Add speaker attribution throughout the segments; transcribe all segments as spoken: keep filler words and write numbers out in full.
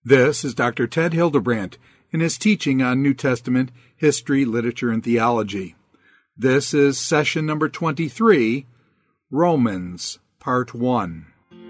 Speaker 1: This is Doctor Ted Hildebrandt in his teaching on New Testament history, literature, and theology. This is session number twenty-three, Romans, Part one.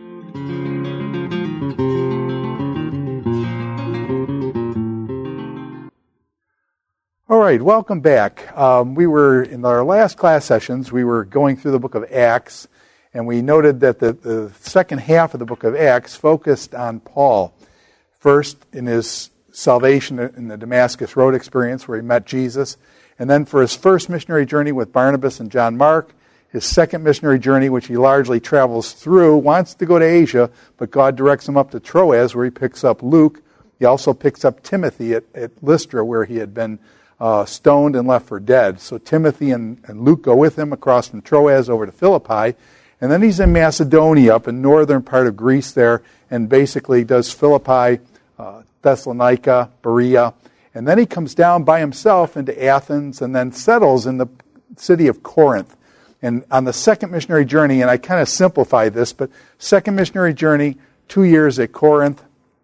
Speaker 1: All right, welcome back. Um, we were, in our last class sessions, we were going through the book of Acts, and we noted that the, the second half of the book of Acts focused on Paul. First, in his salvation in the Damascus Road experience where he met Jesus, and then for his first missionary journey with Barnabas and John Mark, his second missionary journey, which he largely travels through, wants to go to Asia, but God directs him up to Troas, where he picks up Luke. He also picks up Timothy at, at Lystra, where he had been uh, stoned and left for dead. So Timothy and, and Luke go with him across from Troas over to Philippi, and then he's in Macedonia, up in northern part of Greece there, and basically does Philippi, uh, Thessalonica, Berea, and then he comes down by himself into Athens and then settles in the city of Corinth. And on the second missionary journey, and I kind of simplify this, but second missionary journey, two years at Corinth,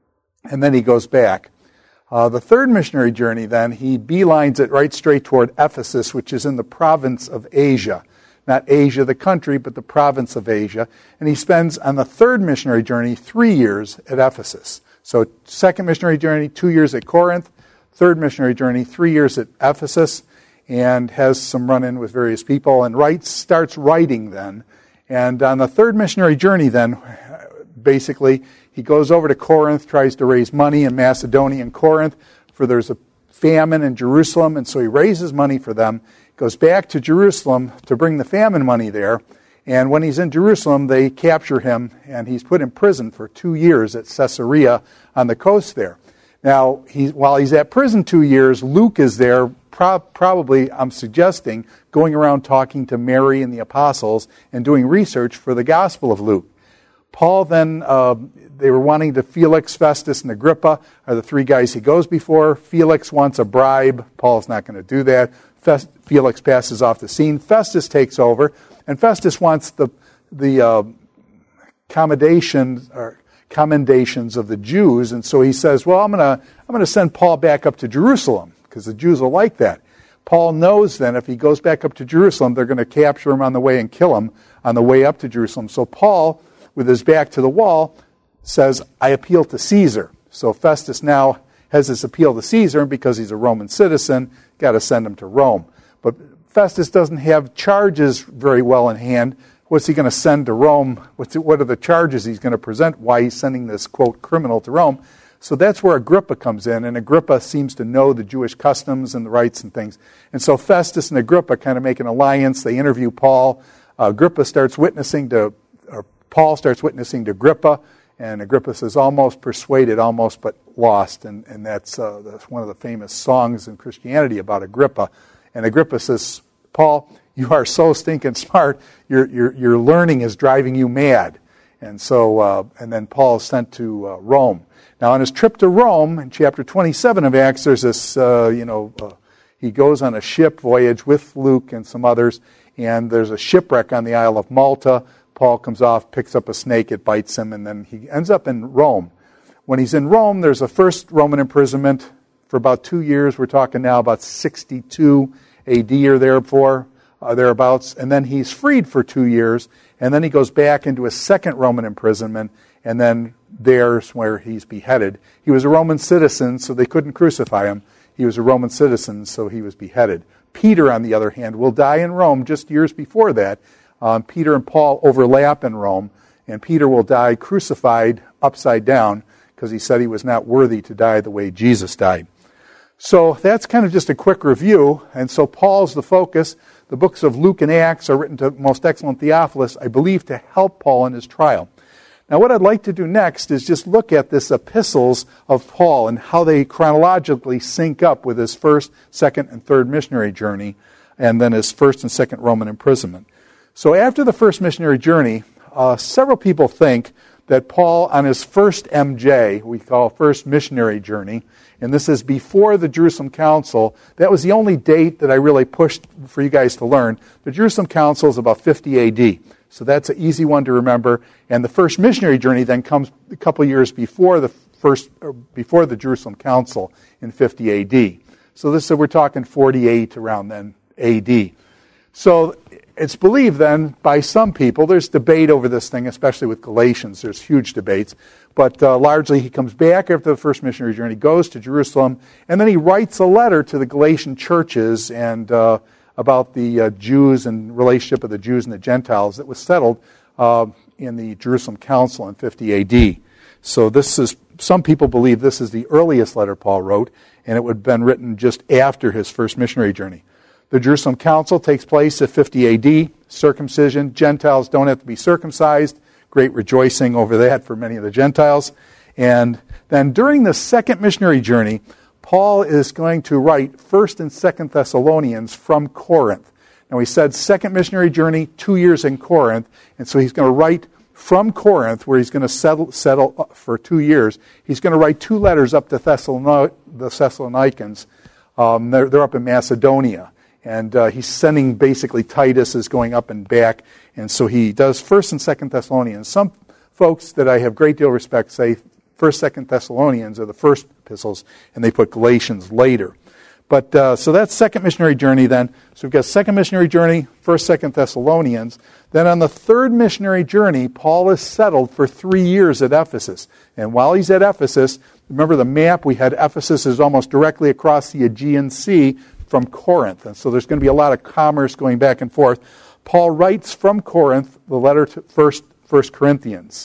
Speaker 1: and then he goes back. Uh, the third missionary journey, then, he beelines it right straight toward Ephesus, which is in the province of Asia. Not Asia, the country, but the province of Asia. And he spends, on the third missionary journey, three years at Ephesus. So second missionary journey, two years at Corinth. Third missionary journey, three years at Ephesus. And has some run-in with various people. And writes, starts writing then. And on the third missionary journey then, basically, he goes over to Corinth, tries to raise money in Macedonia and Corinth, for there's a famine in Jerusalem. And so he raises money for them. Goes back to Jerusalem to bring the famine money there. And when he's in Jerusalem, they capture him, and he's put in prison for two years at Caesarea on the coast there. Now, he, while he's at prison two years, Luke is there, pro- probably, I'm suggesting, going around talking to Mary and the apostles and doing research for the Gospel of Luke. Paul then, uh, they were wanting to, Felix, Festus, and Agrippa are the three guys he goes before. Felix wants a bribe. Paul's not going to do that. Fest, Felix passes off the scene. Festus takes over. And Festus wants the the uh, commendations or commendations of the Jews, and so he says, "Well, I'm gonna I'm gonna send Paul back up to Jerusalem because the Jews will like that." Paul knows then if he goes back up to Jerusalem, they're going to capture him on the way and kill him on the way up to Jerusalem. So Paul, with his back to the wall, says, "I appeal to Caesar." So Festus now has this appeal to Caesar, and because he's a Roman citizen, got to send him to Rome. But Festus doesn't have charges very well in hand. What's he going to send to Rome? What's it, what are the charges he's going to present? Why he's sending this, quote, criminal to Rome? So that's where Agrippa comes in, and Agrippa seems to know the Jewish customs and the rites and things. And so Festus and Agrippa kind of make an alliance. They interview Paul. Uh, Agrippa starts witnessing to, or Paul starts witnessing to Agrippa, and Agrippa says, almost persuaded, almost but lost. And, and that's, uh, that's one of the famous songs in Christianity about Agrippa. And Agrippa says, "Paul, you are so stinking smart. Your your your learning is driving you mad." And so, uh, and then Paul is sent to uh, Rome. Now, on his trip to Rome, in chapter twenty-seven of Acts, there's this, uh, you know, uh, he goes on a ship voyage with Luke and some others, and there's a shipwreck on the Isle of Malta. Paul comes off, picks up a snake, it bites him, and then he ends up in Rome. When he's in Rome, there's a first Roman imprisonment for about two years. We're talking now about sixty-two A D or therefore, uh, thereabouts. And then he's freed for two years. And then he goes back into a second Roman imprisonment. And then there's where he's beheaded. He was a Roman citizen, so they couldn't crucify him. He was a Roman citizen, so he was beheaded. Peter, on the other hand, will die in Rome just years before that. Um, Peter and Paul overlap in Rome. And Peter will die crucified upside down because he said he was not worthy to die the way Jesus died. So that's kind of just a quick review. And so Paul's the focus. The books of Luke and Acts are written to most excellent Theophilus, I believe, to help Paul in his trial. Now what I'd like to do next is just look at this epistles of Paul and how they chronologically sync up with his first, second, and third missionary journey, and then his first and second Roman imprisonment. So after the first missionary journey, uh, several people think that Paul, on his first M J, we call first missionary journey, and this is before the Jerusalem Council. That was the only date that I really pushed for you guys to learn. The Jerusalem Council is about fifty A D. So that's an easy one to remember. And the first missionary journey then comes a couple years before the first, before the Jerusalem Council in fifty A D. So this we're talking forty-eight around then A D. So it's believed then by some people, there's debate over this thing, especially with Galatians. There's huge debates. But uh, largely he comes back after the first missionary journey, goes to Jerusalem, and then he writes a letter to the Galatian churches and uh, about the uh, Jews and relationship of the Jews and the Gentiles that was settled uh, in the Jerusalem Council in fifty A D. So this is, some people believe this is the earliest letter Paul wrote, and it would have been written just after his first missionary journey. The Jerusalem Council takes place at fifty A D, circumcision. Gentiles don't have to be circumcised. Great rejoicing over that for many of the Gentiles. And then during the second missionary journey, Paul is going to write First and Second Thessalonians from Corinth. Now we said second missionary journey, two years in Corinth, and so he's going to write from Corinth, where he's going to settle, settle for two years. He's going to write two letters up to Thessalon- the Thessalonians. Um, they're, they're up in Macedonia. And uh, he's sending, basically, Titus is going up and back. And so he does First and Second Thessalonians. Some folks that I have great deal of respect say First, Second Thessalonians are the first epistles, and they put Galatians later. But uh, so that's second missionary journey then. So we've got second missionary journey, First, Second Thessalonians. Then on the third missionary journey, Paul is settled for three years at Ephesus. And while he's at Ephesus, remember the map, we had Ephesus is almost directly across the Aegean Sea from Corinth. And so there's going to be a lot of commerce going back and forth. Paul writes from Corinth the letter to First, First Corinthians.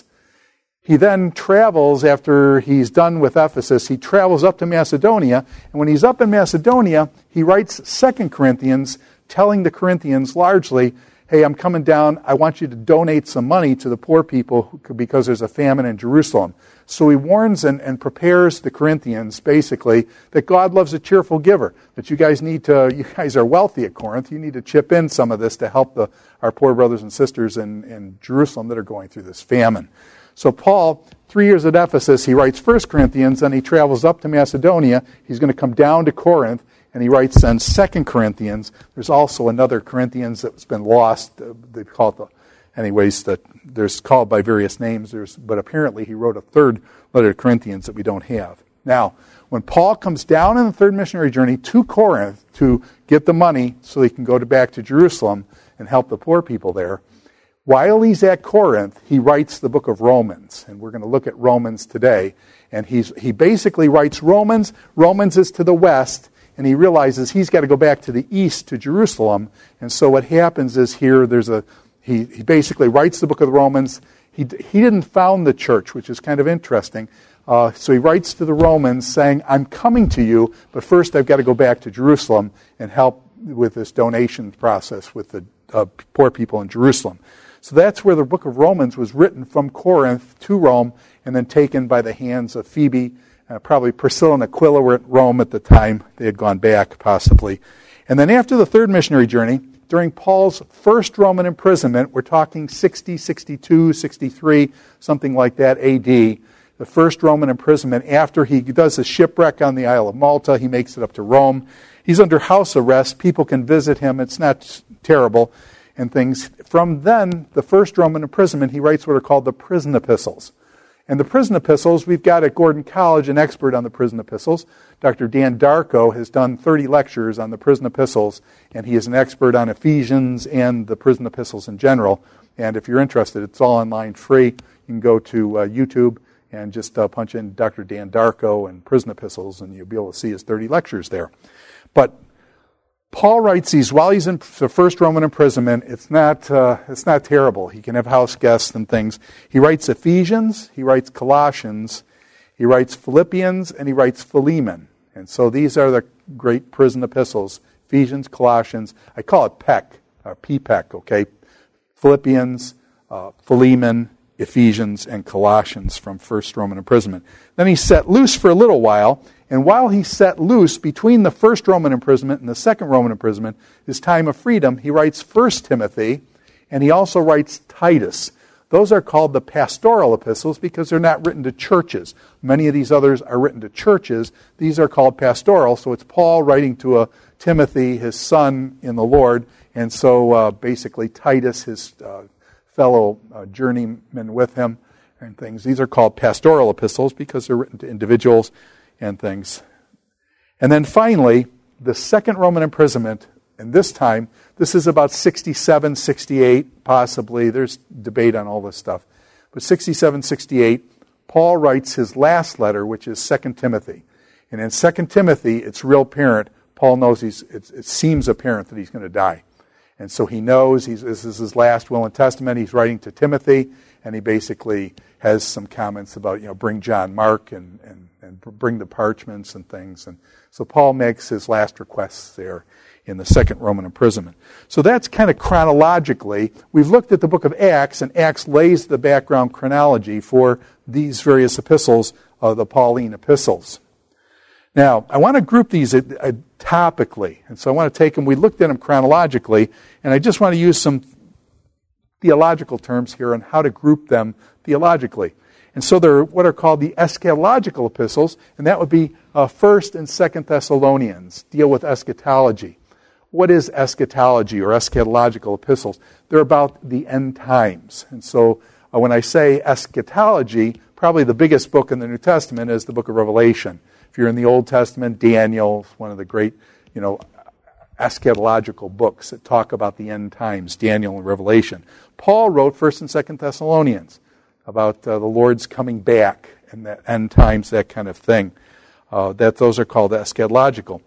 Speaker 1: He then travels, after he's done with Ephesus, he travels up to Macedonia. And when he's up in Macedonia, he writes Second Corinthians, telling the Corinthians largely, hey, I'm coming down. I want you to donate some money to the poor people because there's a famine in Jerusalem. So he warns and, and prepares the Corinthians, basically, that God loves a cheerful giver, that you guys need to, you guys are wealthy at Corinth, you need to chip in some of this to help the, our poor brothers and sisters in, in Jerusalem that are going through this famine. So Paul, three years at Ephesus, he writes First Corinthians, then he travels up to Macedonia. He's going to come down to Corinth, and he writes then Second Corinthians. There's also another Corinthians that's been lost. Uh, they call it the, anyways, that there's called by various names. There's, but apparently he wrote a third letter to Corinthians that we don't have. Now, when Paul comes down in the third missionary journey to Corinth to get the money so he can go to, back to Jerusalem and help the poor people there, while he's at Corinth, he writes the book of Romans. And we're going to look at Romans today. And he's, he basically writes Romans. Romans is to the west. And he realizes he's got to go back to the east to Jerusalem. And so what happens is here, there's a he, he basically writes the book of the Romans. He, he didn't found the church, which is kind of interesting. Uh, so he writes to the Romans saying, I'm coming to you, but first I've got to go back to Jerusalem and help with this donation process with the uh, poor people in Jerusalem. So that's where the book of Romans was written from Corinth to Rome and then taken by the hands of Phoebe. Uh, probably Priscilla and Aquila were at Rome at the time. They had gone back, possibly. And then after the third missionary journey, during Paul's first Roman imprisonment, we're talking sixty, sixty-two, sixty-three, something like that, A D, the first Roman imprisonment, after he does a shipwreck on the Isle of Malta, he makes it up to Rome. He's under house arrest. People can visit him. It's not terrible and things. From then, the first Roman imprisonment, he writes what are called the prison epistles. And the prison epistles, we've got at Gordon College an expert on the prison epistles. Doctor Dan Darko has done thirty lectures on the prison epistles, and he is an expert on Ephesians and the prison epistles in general. And if you're interested, it's all online free. You can go to uh, YouTube and just uh, punch in Doctor Dan Darko and prison epistles, and you'll be able to see his thirty lectures there. But Paul writes these while he's in the first Roman imprisonment. It's not uh, it's not terrible. He can have house guests and things. He writes Ephesians, he writes Colossians, he writes Philippians, and he writes Philemon. And so these are the great prison epistles: Ephesians, Colossians. I call it P E C, or P P E C, okay? Philippians, uh, Philemon, Ephesians, and Colossians from first Roman imprisonment. Then he's set loose for a little while. And while he's set loose between the first Roman imprisonment and the second Roman imprisonment, his time of freedom, he writes First Timothy, and he also writes Titus. Those are called the pastoral epistles because they're not written to churches. Many of these others are written to churches. These are called pastoral, so it's Paul writing to a Timothy, his son in the Lord, and so uh, basically Titus, his uh, fellow uh, journeyman with him, and things. These are called pastoral epistles because they're written to individuals and things. And then finally, the second Roman imprisonment, and this time, this is about sixty-seven, sixty-eight, possibly. There's debate on all this stuff. But sixty-seven, sixty-eight, Paul writes his last letter, which is Second Timothy. And in Second Timothy, it's real apparent. Paul knows he's, it, it seems apparent that he's going to die. And so he knows he's, this is his last will and testament. He's writing to Timothy, and he basically has some comments about, you know, bring John Mark and, and, and bring the parchments and things. And so Paul makes his last requests there in the second Roman imprisonment. So that's kind of chronologically. We've looked at the book of Acts, and Acts lays the background chronology for these various epistles, uh, the Pauline epistles. Now, I want to group these uh, uh, topically, and so I want to take them, we looked at them chronologically, and I just want to use some theological terms here on how to group them theologically. And so they're what are called the eschatological epistles, and that would be uh, First and Second Thessalonians, deal with eschatology. What is eschatology or eschatological epistles? They're about the end times. And so uh, when I say eschatology, probably the biggest book in the New Testament is the book of Revelation. If you're in the Old Testament, Daniel, one of the great, you know, eschatological books that talk about the end times, Daniel and Revelation. Paul wrote First and Second Thessalonians about uh, the Lord's coming back and the end times, that kind of thing. Uh, that those are called eschatological.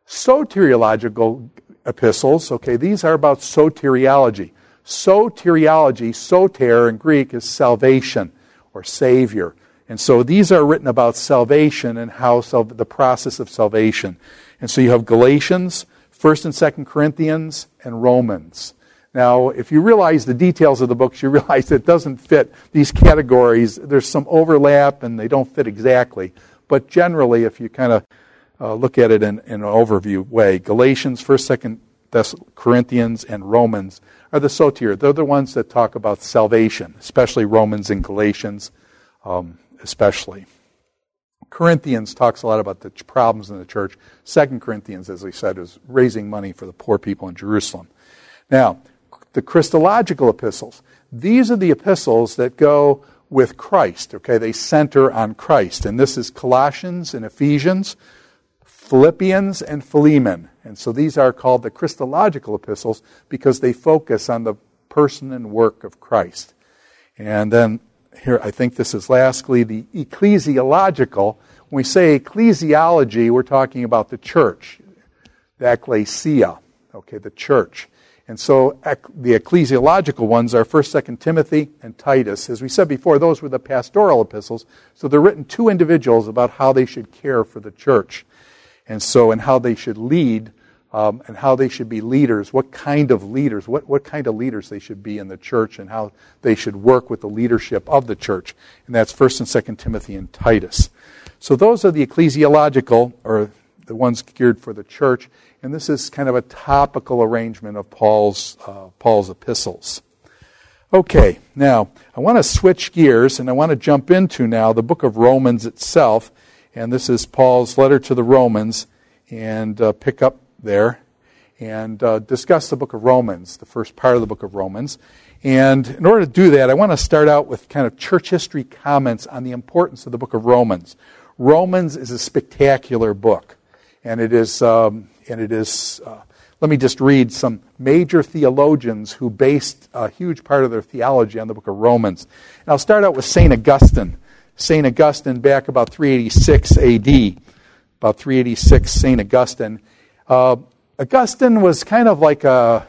Speaker 1: Soteriological epistles, okay, these are about soteriology. Soteriology, soter in Greek, is salvation or Savior. And so these are written about salvation and how sal- the process of salvation. And so you have Galatians, First and Second Corinthians, and Romans. Now, if you realize the details of the books, you realize it doesn't fit these categories. There's some overlap, and they don't fit exactly. But generally, if you kind of uh, look at it in, in an overview way, Galatians, First, Second Thess- Corinthians, and Romans are the soter. They're the ones that talk about salvation, especially Romans and Galatians. Um, especially. Corinthians talks a lot about the problems in the church. Second Corinthians, as I said, is raising money for the poor people in Jerusalem. Now, the Christological epistles. These are the epistles that go with Christ. Okay, they center on Christ. And this is Colossians and Ephesians, Philippians, and Philemon. And so these are called the Christological epistles because they focus on the person and work of Christ. And then here, I think this is lastly the ecclesiological. When we say ecclesiology, we're talking about the church, the ecclesia, okay, the church. And so the ecclesiological ones are First, Second Timothy, and Titus. As we said before, those were the pastoral epistles. So they're written to individuals about how they should care for the church. And so, and how they should lead, um, and how they should be leaders, what kind of leaders, what, what kind of leaders they should be in the church, and how they should work with the leadership of the church. And that's First and Second Timothy and Titus. So those are the ecclesiological, or the ones geared for the church. And this is kind of a topical arrangement of Paul's uh, Paul's epistles. Okay, now I want to switch gears, and I want to jump into now the book of Romans itself. And this is Paul's letter to the Romans, and uh, pick up there and uh, discuss the book of Romans, the first part of the book of Romans. And in order to do that, I want to start out with kind of church history comments on the importance of the book of Romans. Romans is a spectacular book, and it is, um, and it is. Uh, let me just read some major theologians who based a huge part of their theology on the book of Romans. And I'll start out with Saint Augustine. Saint Augustine, back about three eighty-six A D, about three eighty-six, Saint Augustine. Uh, Augustine was kind of like a,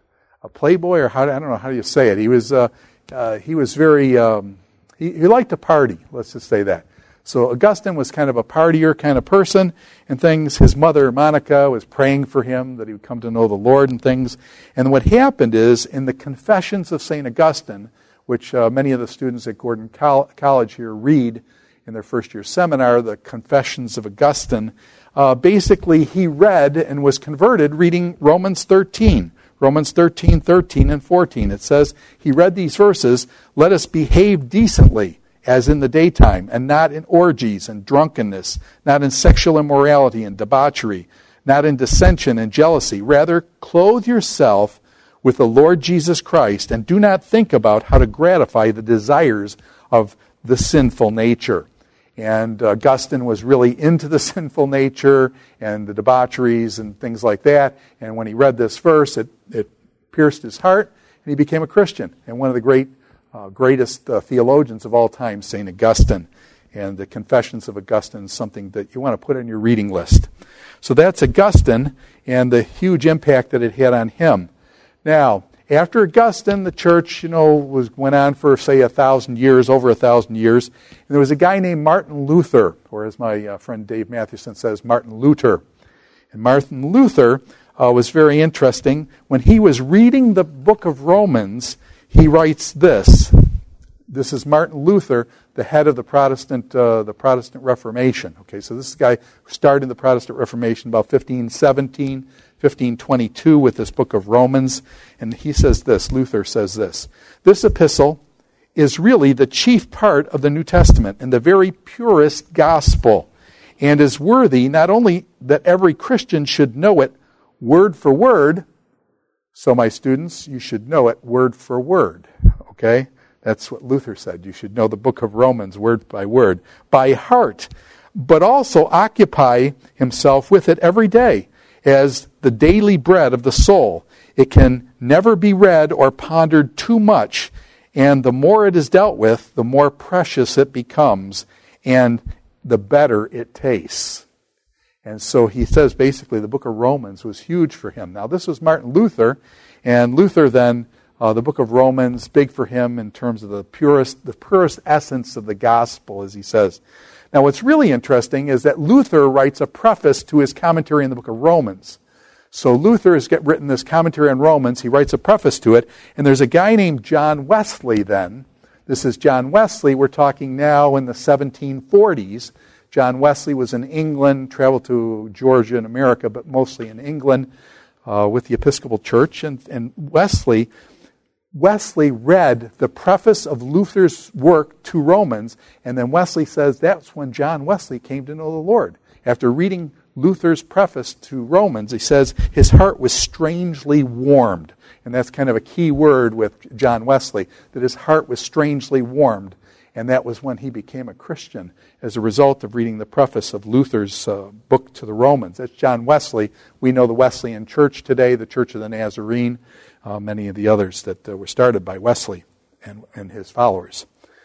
Speaker 1: a playboy, or how I don't know how you say it. He was uh, uh, he was very um, he, he liked to party. Let's just say that. So Augustine was kind of a partier kind of person and things. His mother Monica was praying for him that he would come to know the Lord and things. And what happened is in the Confessions of Saint Augustine, which uh, many of the students at Gordon Col- College here read in their first year seminar, the Confessions of Augustine. Uh, basically, he read and was converted reading Romans thirteen. Romans thirteen, thirteen, and fourteen. It says, he read these verses, "Let us behave decently, as in the daytime, and not in orgies and drunkenness, not in sexual immorality and debauchery, not in dissension and jealousy. Rather, clothe yourself with the Lord Jesus Christ, and do not think about how to gratify the desires of the sinful nature. And Augustine was really into the sinful nature and the debaucheries and things like that. And when he read this verse, it, it pierced his heart, and he became a Christian. And one of the great, uh, greatest uh, theologians of all time, Saint Augustine. And the Confessions of Augustine is something that you want to put on your reading list. So that's Augustine and the huge impact that it had on him. Now, after Augustine, the church, you know, was went on for, say, a thousand years, over a thousand years. And there was a guy named Martin Luther, or as my uh, friend Dave Mathewson says, Martin Luther. And Martin Luther uh, was very interesting. When he was reading the book of Romans, he writes this. This is Martin Luther, the head of the Protestant uh, the Protestant Reformation. Okay, so this is the guy who started the Protestant Reformation about fifteen seventeen, fifteen twenty-two with this book of Romans. And he says this, Luther says this, "This epistle is really the chief part of the New Testament and the very purest gospel, and is worthy not only that every Christian should know it word for word, so my students, you should know it word for word." Okay? That's what Luther said. You should know the book of Romans word by word, by heart, but also occupy himself with it every day as the daily bread of the soul. It can never be read or pondered too much, and the more it is dealt with, the more precious it becomes, and the better it tastes. And so he says basically the book of Romans was huge for him. Now this was Martin Luther, and Luther then Uh, the book of Romans, big for him in terms of the purest, the purest essence of the gospel, as he says. Now, what's really interesting is that Luther writes a preface to his commentary in the book of Romans. So Luther has get written this commentary on Romans. He writes a preface to it, and there's a guy named John Wesley. Then this is John Wesley. We're talking now in the seventeen forties. John Wesley was in England, traveled to Georgia and America, but mostly in England uh, with the Episcopal Church, and, and Wesley. Wesley read the preface of Luther's work to Romans, and then Wesley says that's when John Wesley came to know the Lord. After reading Luther's preface to Romans, he says his heart was strangely warmed. And that's kind of a key word with John Wesley, that his heart was strangely warmed. And that was when he became a Christian as a result of reading the preface of Luther's uh, book to the Romans. That's John Wesley. We know the Wesleyan Church today, the Church of the Nazarene, uh, many of the others that uh, were started by Wesley and, and his followers.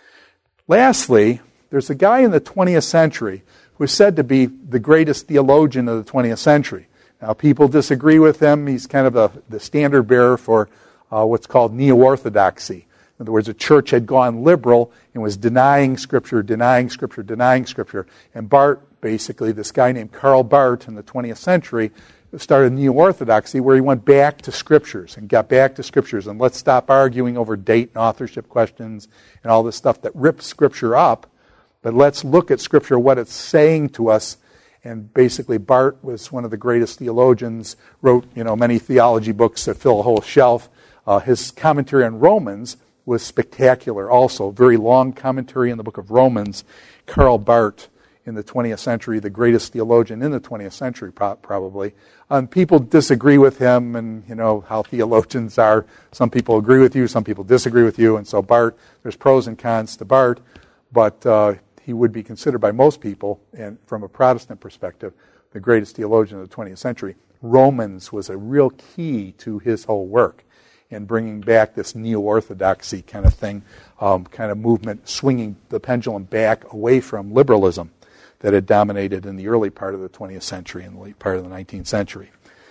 Speaker 1: Lastly, there's a guy in the twentieth century who is said to be the greatest theologian of the twentieth century. Now, people disagree with him. He's kind of a, the standard bearer for uh, what's called neo-orthodoxy. In other words, the church had gone liberal and was denying Scripture, denying Scripture, denying Scripture. And Barth, basically, this guy named Karl Barth in the twentieth century, started neo-orthodoxy, where he went back to Scriptures and got back to Scriptures. And let's stop arguing over date and authorship questions and all this stuff that rips Scripture up. But let's look at Scripture, what it's saying to us. And basically, Barth was one of the greatest theologians, wrote, you know, many theology books that fill a whole shelf. Uh, his commentary on Romans was spectacular also. Very long commentary in the book of Romans. Karl Barth in the twentieth century, the greatest theologian in the twentieth century probably. Um, people disagree with him, and you know how theologians are. Some people agree with you, some people disagree with you. And so Barth, there's pros and cons to Barth, but uh, he would be considered by most people, and from a Protestant perspective, the greatest theologian of the twentieth century. Romans was a real key to his whole work in bringing back this neo-orthodoxy kind of thing, um, kind of movement, swinging the pendulum back away from liberalism that had dominated in the early part of the twentieth century and the late part of the nineteenth century.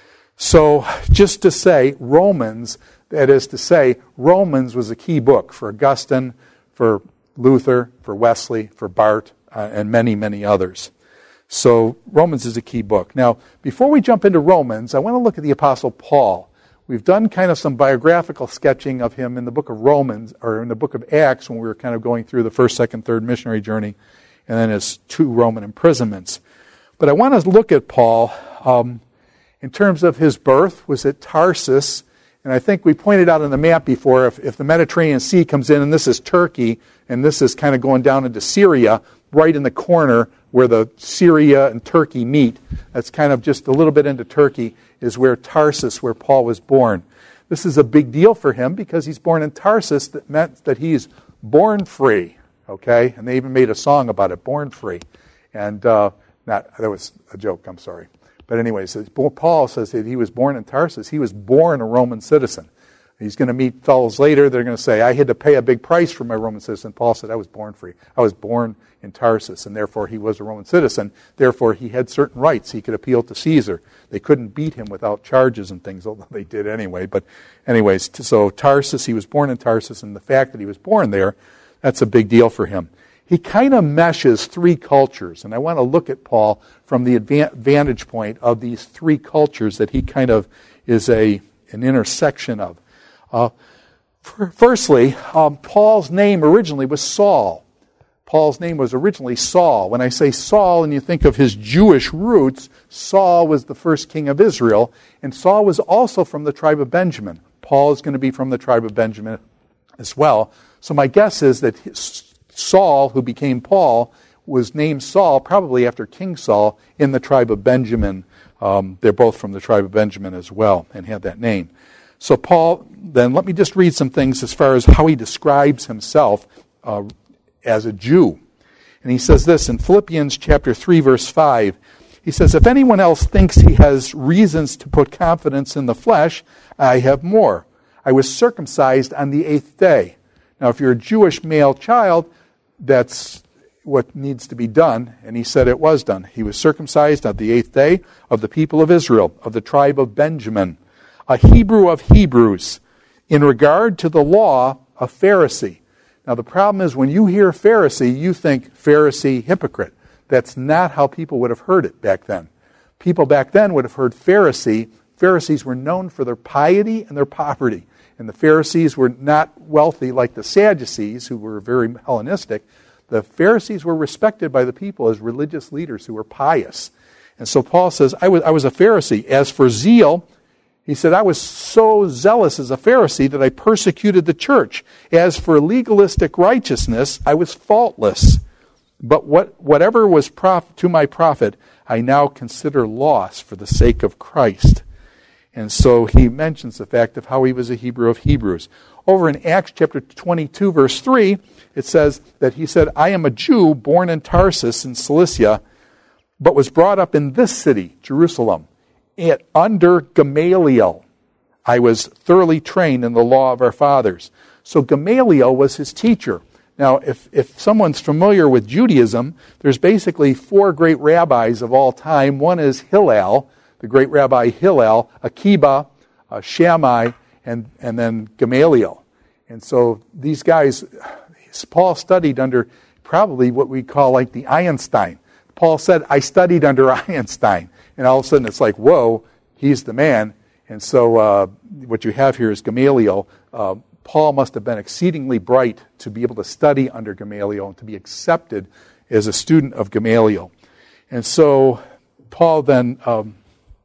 Speaker 1: So just to say, Romans, that is to say, Romans was a key book for Augustine, for Luther, for Wesley, for Barth, uh, and many, many others. So Romans is a key book. Now, before we jump into Romans, I want to look at the Apostle Paul. We've done kind of some biographical sketching of him in the book of Romans, or in the book of Acts, when we were kind of going through the first, second, third missionary journey, and then his two Roman imprisonments. But I want to look at Paul um, in terms of his birth was at Tarsus. And I think we pointed out on the map before, if, if the Mediterranean Sea comes in, and this is Turkey, and this is kind of going down into Syria, right in the corner where the Syria and Turkey meet, that's kind of just a little bit into Turkey, is where Tarsus, where Paul was born. This is a big deal for him because he's born in Tarsus. That meant that he's born free. Okay? And they even made a song about it, Born Free. And uh, not that was a joke, I'm sorry. But anyways, Paul says that he was born in Tarsus. He was born a Roman citizen. He's going to meet fellows later. They're going to say, I had to pay a big price for my Roman citizen. Paul said, I was born free. I was born in Tarsus, and therefore he was a Roman citizen. Therefore, he had certain rights. He could appeal to Caesar. They couldn't beat him without charges and things, although they did anyway. But anyways, so Tarsus, he was born in Tarsus, and the fact that he was born there, that's a big deal for him. He kind of meshes three cultures, and I want to look at Paul from the vantage point of these three cultures that he kind of is a an intersection of. Uh, firstly, um, Paul's name originally was Saul. Paul's name was originally Saul. When I say Saul and you think of his Jewish roots, Saul was the first king of Israel, and Saul was also from the tribe of Benjamin. Paul is going to be from the tribe of Benjamin as well. So my guess is that Saul, who became Paul, was named Saul probably after King Saul in the tribe of Benjamin. Um, they're both from the tribe of Benjamin as well and had that name. So Paul, then let me just read some things as far as how he describes himself uh, as a Jew. And he says this in Philippians chapter three, verse five. He says, if anyone else thinks he has reasons to put confidence in the flesh, I have more. I was circumcised on the eighth day. Now, if you're a Jewish male child, that's what needs to be done. And he said it was done. He was circumcised on the eighth day of the people of Israel, of the tribe of Benjamin. A Hebrew of Hebrews, in regard to the law, a Pharisee. Now the problem is when you hear Pharisee, you think Pharisee hypocrite. That's not how people would have heard it back then. People back then would have heard Pharisee. Pharisees were known for their piety and their poverty. And the Pharisees were not wealthy like the Sadducees, who were very Hellenistic. The Pharisees were respected by the people as religious leaders who were pious. And so Paul says, I was, I was a Pharisee. As for zeal, he said, I was so zealous as a Pharisee that I persecuted the church. As for legalistic righteousness, I was faultless. But what, whatever was prof- to my profit, I now consider loss for the sake of Christ. And so he mentions the fact of how he was a Hebrew of Hebrews. Over in Acts chapter twenty-two, verse three, it says that he said, I am a Jew born in Tarsus in Cilicia, but was brought up in this city, Jerusalem. It, under Gamaliel, I was thoroughly trained in the law of our fathers. So Gamaliel was his teacher. Now, if, if someone's familiar with Judaism, there's basically four great rabbis of all time. One is Hillel, the great rabbi Hillel, Akiba, uh, Shammai, and, and then Gamaliel. And so these guys, Paul studied under probably what we call like the Einstein. Paul said, I studied under Einstein. And all of a sudden it's like, whoa, he's the man. And so uh, what you have here is Gamaliel. Uh, Paul must have been exceedingly bright to be able to study under Gamaliel and to be accepted as a student of Gamaliel. And so Paul then, um,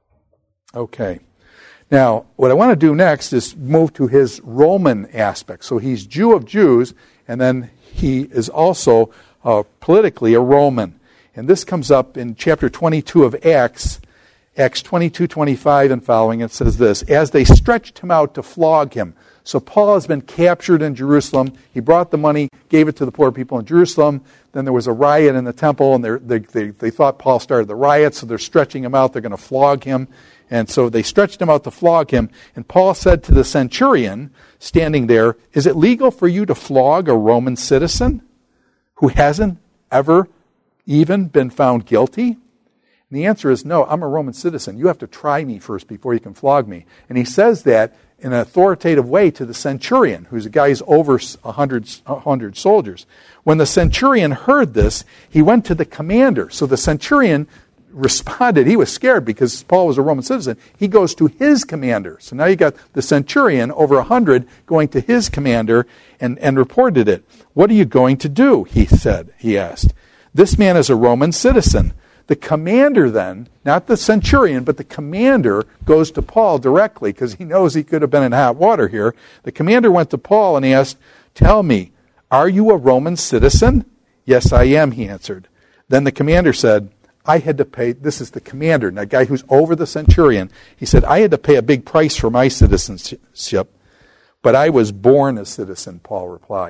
Speaker 1: okay. Now, what I want to do next is move to his Roman aspect. So he's Jew of Jews, and then he is also uh, politically a Roman. And this comes up in chapter twenty-two of Acts, Acts twenty-two, twenty-five and following. It says this, as they stretched him out to flog him. So Paul has been captured in Jerusalem. He brought the money, gave it to the poor people in Jerusalem. Then there was a riot in the temple, and they, they, they thought Paul started the riot, so they're stretching him out. They're going to flog him. And so they stretched him out to flog him. And Paul said to the centurion standing there, is it legal for you to flog a Roman citizen who hasn't ever even been found guilty? And the answer is no, I'm a Roman citizen. You have to try me first before you can flog me. And he says that in an authoritative way to the centurion, who's a guy who's over a hundred, a hundred soldiers. When the centurion heard this, he went to the commander. So the centurion responded. He was scared because Paul was a Roman citizen. He goes to his commander. So now you got the centurion, over a hundred, going to his commander and, and reported it. What are you going to do? He said, he asked. This man is a Roman citizen. The commander then, not the centurion, but the commander goes to Paul directly because he knows he could have been in hot water here. The commander went to Paul and he asked, tell me, are you a Roman citizen? Yes, I am, he answered. Then the commander said, I had to pay, this is the commander, that guy who's over the centurion. He said, I had to pay a big price for my citizenship, but I was born a citizen, Paul replied.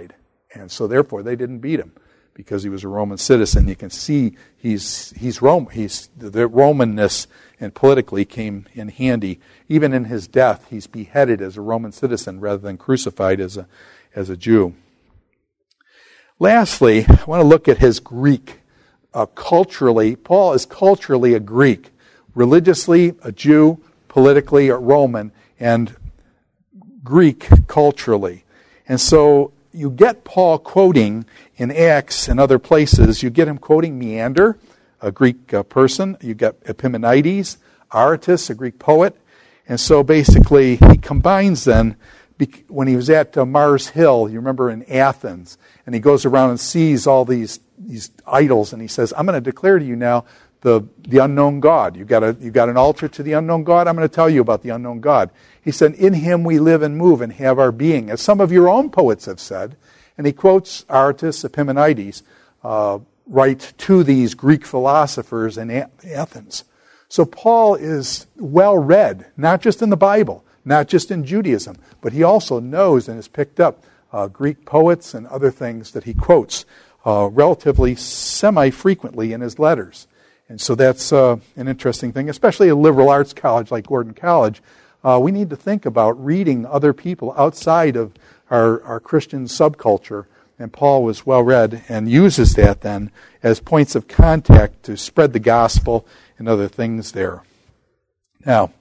Speaker 1: And so therefore they didn't beat him because he was a Roman citizen. You can see he's he's Rome. He's the Romanness and politically came in handy. Even in his death, he's beheaded as a Roman citizen rather than crucified as a as a Jew. Lastly, I want to look at his Greek. Uh, culturally, Paul is culturally a Greek, religiously a Jew, politically a Roman, and Greek culturally. And so you get Paul quoting in Acts and other places. You get him quoting Menander, a Greek uh, person. You get Epimenides, Aratus, a Greek poet. And so basically he combines then, when he was at uh, Mars Hill, you remember in Athens, and he goes around and sees all these these idols, and he says, I'm going to declare to you now the, the unknown God. You've got, a, you've got an altar to the unknown God. I'm going to tell you about the unknown God. He said, in him we live and move and have our being, as some of your own poets have said. And he quotes Aratus, Epimenides, uh, right to these Greek philosophers in Athens. So Paul is well read, not just in the Bible, not just in Judaism, but he also knows and has picked up uh, Greek poets and other things that he quotes uh, relatively semi-frequently in his letters. And so that's uh, an interesting thing, especially a liberal arts college like Gordon College. Uh, we need to think about reading other people outside of our, our Christian subculture. And Paul was well read and uses that then as points of contact to spread the gospel and other things there. Now,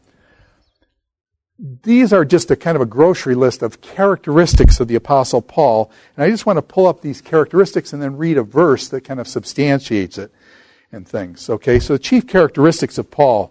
Speaker 1: these are just a kind of a grocery list of characteristics of the Apostle Paul. And I just want to pull up these characteristics and then read a verse that kind of substantiates it and things. Okay, so the chief characteristics of Paul.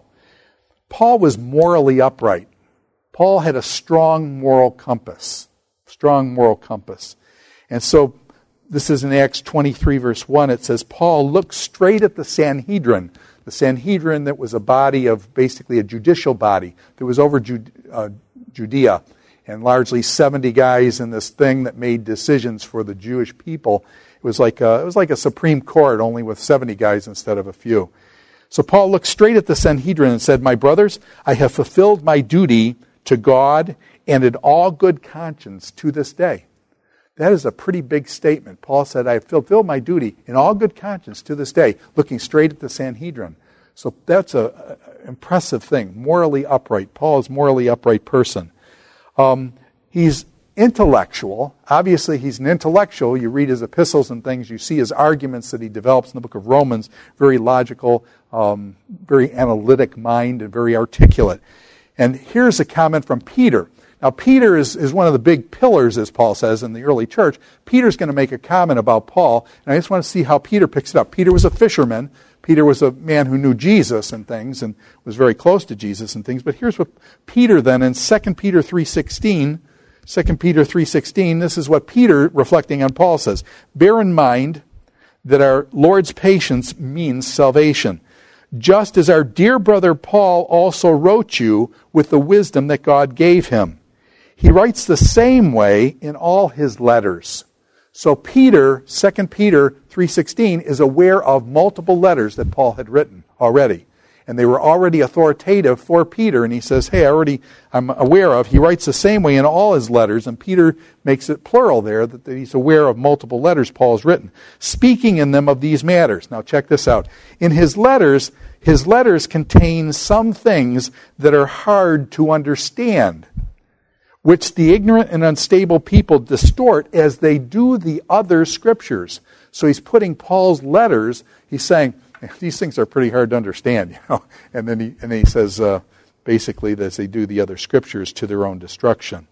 Speaker 1: Paul was morally upright. Paul had a strong moral compass. Strong moral compass. And so this is in Acts twenty-three, verse one. It says, Paul looked straight at the Sanhedrin. The Sanhedrin that was a body of, basically a judicial body that was over Jude, uh, Judea, and largely seventy guys in this thing that made decisions for the Jewish people. It was like a, it was like a Supreme Court, only with seventy guys instead of a few. So Paul looked straight at the Sanhedrin and said, my brothers, I have fulfilled my duty to God and in all good conscience to this day. That is a pretty big statement. Paul said, I have fulfilled my duty in all good conscience to this day, looking straight at the Sanhedrin. So that's an impressive thing, morally upright. Paul is a morally upright person. Um, he's intellectual. Obviously, he's an intellectual. You read his epistles and things. You see his arguments that he develops in the book of Romans. Very logical, um, very analytic mind, and very articulate. And here's a comment from Peter. Now, Peter is, is one of the big pillars, as Paul says, in the early church. Peter's going to make a comment about Paul, and I just want to see how Peter picks it up. Peter was a fisherman. Peter was a man who knew Jesus and things and was very close to Jesus and things. But here's what Peter then, in Second Peter three sixteen, Second Peter three sixteen, this is what Peter, reflecting on Paul, says. Bear in mind that our Lord's patience means salvation, just as our dear brother Paul also wrote you with the wisdom that God gave him. He writes the same way in all his letters. So Peter, Second Peter three sixteen, is aware of multiple letters that Paul had written already. And they were already authoritative for Peter. And he says, hey, I already, I'm aware of. He writes the same way in all his letters. And Peter makes it plural there, that he's aware of multiple letters Paul has written, speaking in them of these matters. Now check this out. In his letters, his letters contain some things that are hard to understand, which the ignorant and unstable people distort as they do the other scriptures. So he's putting Paul's letters, he's saying, these things are pretty hard to understand, you know. And then he, and then he says, uh, basically, that as they do the other scriptures to their own destruction.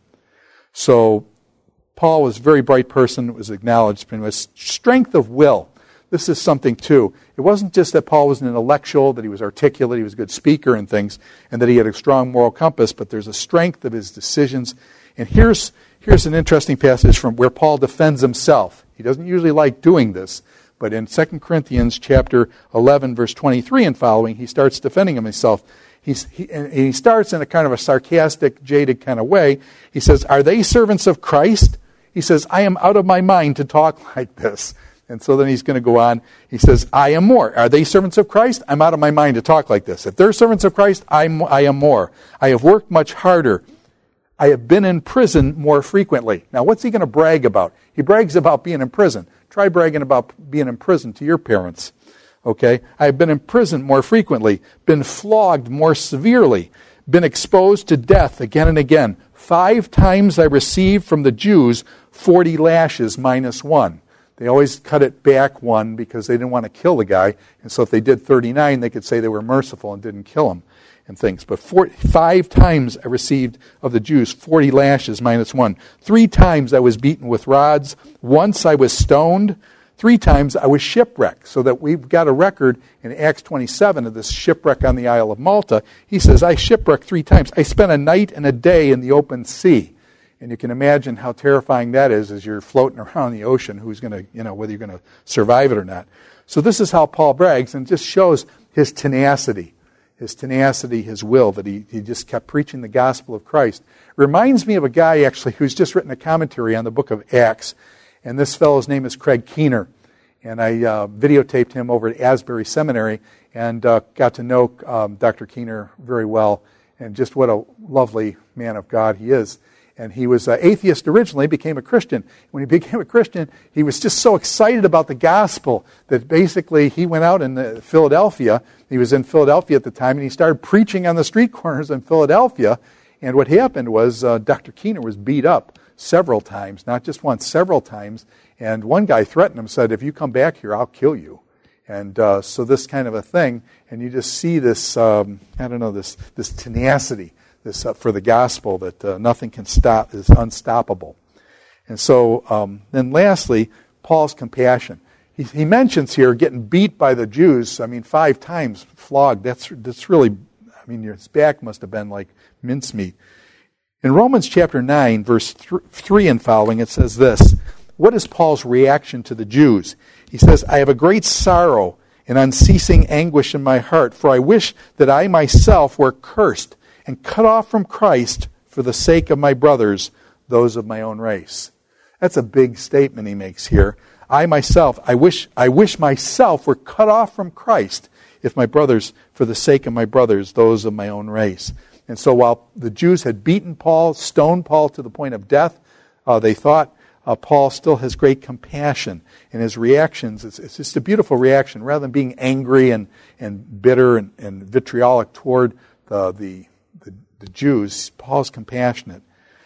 Speaker 1: So Paul was a very bright person, it was acknowledged, and was strength of will. This is something, too. It wasn't just that Paul was an intellectual, that he was articulate, he was a good speaker and things, and that he had a strong moral compass, but there's a strength of his decisions. And here's, here's an interesting passage from where Paul defends himself. He doesn't usually like doing this, but in Second Corinthians chapter eleven, verse twenty-three and following, he starts defending himself. He's, he, and he starts in a kind of a sarcastic, jaded kind of way. He says, are they servants of Christ? He says, I am out of my mind to talk like this. And so then he's going to go on. He says, I am more. Are they servants of Christ? I'm out of my mind to talk like this. If they're servants of Christ, I'm, I am more. I have worked much harder. I have been in prison more frequently. Now, what's he going to brag about? He brags about being in prison. Try bragging about being in prison to your parents. Okay? I have been in prison more frequently, been flogged more severely, been exposed to death again and again. Five times I received from the Jews forty lashes minus one. They always cut it back one because they didn't want to kill the guy. And so if they did thirty-nine, they could say they were merciful and didn't kill him and things. But four, five times I received of the Jews forty lashes minus one. Three times I was beaten with rods. Once I was stoned. Three times I was shipwrecked. So that we've got a record in Acts twenty-seven of this shipwreck on the Isle of Malta. He says, I shipwrecked three times. I spent a night and a day in the open sea. And you can imagine how terrifying that is as you're floating around the ocean, who's going to, you know, whether you're going to survive it or not. So this is how Paul brags, and just shows his tenacity, his tenacity, his will, that he, he just kept preaching the gospel of Christ. Reminds me of a guy, actually, who's just written a commentary on the book of Acts. And this fellow's name is Craig Keener. And I uh, videotaped him over at Asbury Seminary and uh, got to know um, Doctor Keener very well. And just what a lovely man of God he is. And he was an atheist originally, became a Christian. When he became a Christian, he was just so excited about the gospel that basically he went out in uh, Philadelphia. He was in Philadelphia at the time, and he started preaching on the street corners in Philadelphia. And what happened was uh, Doctor Keener was beat up several times, not just once, several times. And one guy threatened him, said, if you come back here, I'll kill you. And uh, so this kind of a thing, and you just see this, um, I don't know, this this tenacity this uh, for the gospel that uh, nothing can stop, is unstoppable. And so um, then lastly, Paul's compassion. He, he mentions here getting beat by the Jews, I mean, five times, flogged. That's, that's really, I mean, his back must have been like mincemeat. In Romans chapter nine, verse th- three and following, it says this. What is Paul's reaction to the Jews? He says, I have a great sorrow and unceasing anguish in my heart, for I wish that I myself were cursed and cut off from Christ for the sake of my brothers, those of my own race. That's a big statement he makes here. I myself, I wish, I wish myself were cut off from Christ, if my brothers, for the sake of my brothers, those of my own race. And so while the Jews had beaten Paul, stoned Paul to the point of death, uh, they thought uh, Paul still has great compassion. And his reactions, it's, it's just a beautiful reaction. Rather than being angry and, and bitter and, and vitriolic toward the, the, the, the Jews, Paul's compassionate.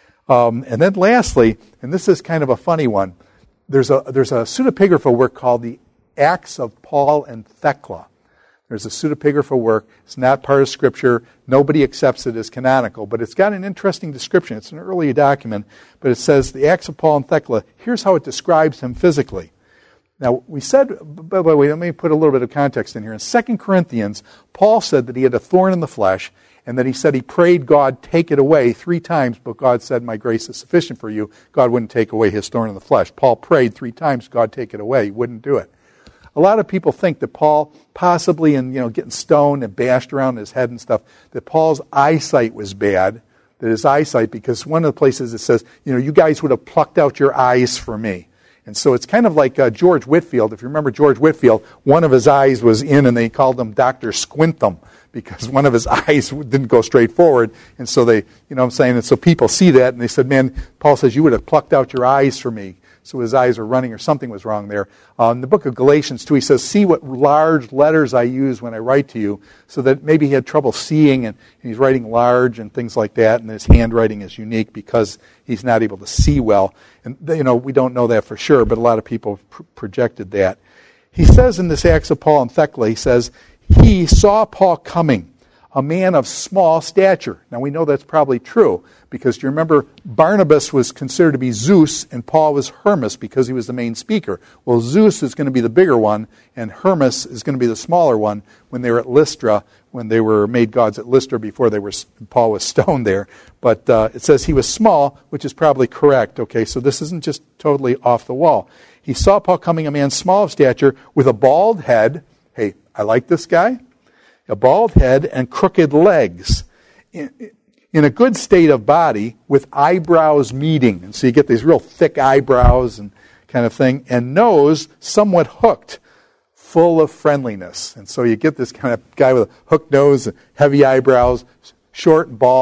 Speaker 1: Um, and then lastly, and this is kind of a funny one, there's a, there's a pseudepigrapha work called the Acts of Paul and Thecla. There's a pseudepigrapha work. It's not part of Scripture. Nobody accepts it as canonical, but it's got an interesting description. It's an early document, but it says the Acts of Paul and Thecla. Here's how it describes him physically. Now, we said, by the way, let me put a little bit of context in here. In Second Corinthians, Paul said that he had a thorn in the flesh, and that he said he prayed God take it away three times, but God said, my grace is sufficient for you. God wouldn't take away his thorn in the flesh. Paul prayed three times, God take it away. He wouldn't do it. A lot of people think that Paul, possibly in, you know, getting stoned and bashed around his head and stuff, that Paul's eyesight was bad, that his eyesight, because one of the places it says, you know, you guys would have plucked out your eyes for me. And so it's kind of like uh, George Whitefield. If you remember George Whitefield, one of his eyes was in, and they called him Doctor Squintum, because one of his eyes didn't go straight forward. And so they, you know what I'm saying, and so people see that, and they said, man, Paul says, you would have plucked out your eyes for me. So his eyes were running, or something was wrong there. Uh, in the book of Galatians, too, he says, see what large letters I use when I write to you, so that maybe he had trouble seeing, and, and he's writing large and things like that, and his handwriting is unique because he's not able to see well. And, you know, we don't know that for sure, but a lot of people pr- projected that. He says in this Acts of Paul and Thecla, he says, he saw Paul coming, a man of small stature. Now we know that's probably true, because do you remember Barnabas was considered to be Zeus and Paul was Hermas because he was the main speaker. Well, Zeus is going to be the bigger one and Hermas is going to be the smaller one when they were at Lystra, when they were made gods at Lystra before they were Paul was stoned there. But uh, it says he was small, which is probably correct. Okay, so this isn't just totally off the wall. He saw Paul coming, a man small of stature with a bald head. Hey, I like this guy. A bald head and crooked legs, in, in a good state of body, with eyebrows meeting. And so you get these real thick eyebrows and kind of thing, and nose somewhat hooked, full of friendliness. And so you get this kind of guy with a hooked nose, heavy eyebrows, short and bald,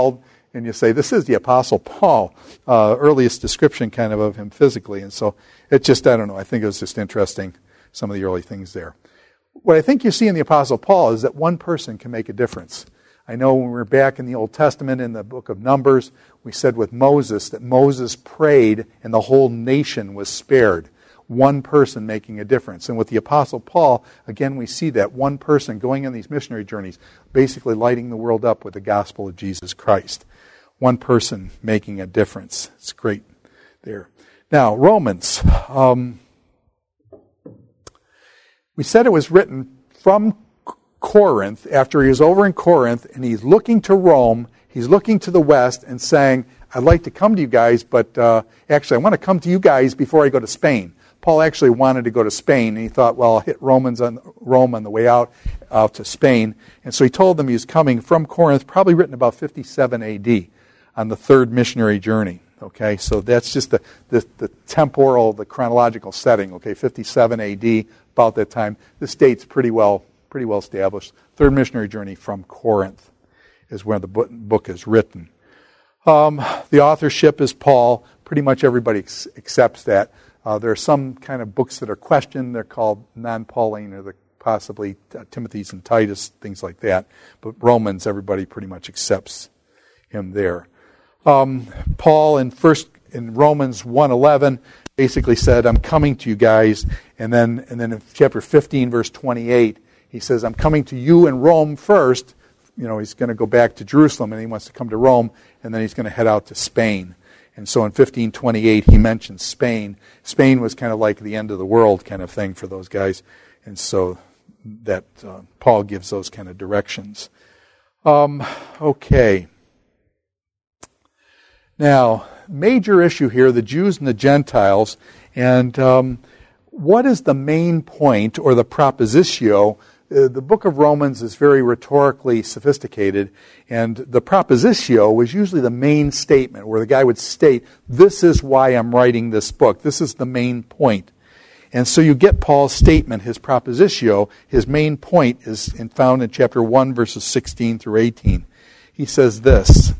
Speaker 1: and you say, this is the Apostle Paul, uh, earliest description kind of of him physically. And so it just, I don't know, I think it was just interesting, some of the early things there. What I think you see in the Apostle Paul is that one person can make a difference. I know when we were back in the Old Testament in the book of Numbers, we said with Moses that Moses prayed and the whole nation was spared. One person making a difference. And with the Apostle Paul, again, we see that one person going on these missionary journeys, basically lighting the world up with the gospel of Jesus Christ. One person making a difference. It's great there. Now, Romans. Um, we said it was written from Corinth, after he was over in Corinth, and he's looking to Rome, he's looking to the west and saying, I'd like to come to you guys, but uh, actually I want to come to you guys before I go to Spain. Paul actually wanted to go to Spain, and he thought, well, I'll hit Romans on, Rome on the way out, out to Spain. And so he told them he was coming from Corinth, probably written about fifty-seven A D, on the third missionary journey. Okay, so that's just the, the, the temporal, the chronological setting. Okay, fifty-seven A D, about that time. This date's pretty well pretty well established. Third missionary journey from Corinth is where the book is written. Um, the authorship is Paul. Pretty much everybody ex- accepts that. Uh, there are some kind of books that are questioned. They're called non-Pauline, or the, possibly uh, Timothy's and Titus, things like that. But Romans, everybody pretty much accepts him there. Um, Paul in first in Romans one eleven basically said, "I'm coming to you guys," and then and then in chapter fifteen, verse twenty-eight, he says, "I'm coming to you in Rome first." You know, he's going to go back to Jerusalem, and he wants to come to Rome, and then he's going to head out to Spain. And so in fifteen twenty-eight, he mentions Spain. Spain was kind of like the end of the world kind of thing for those guys. And so that uh, Paul gives those kind of directions. Um, okay. Now, major issue here, the Jews and the Gentiles. And um, what is the main point, or the propositio? Uh, the book of Romans is very rhetorically sophisticated, and the propositio was usually the main statement, where the guy would state, this is why I'm writing this book. This is the main point. And so you get Paul's statement, his propositio. His main point is in, found in chapter one, verses sixteen through eighteen. He says this,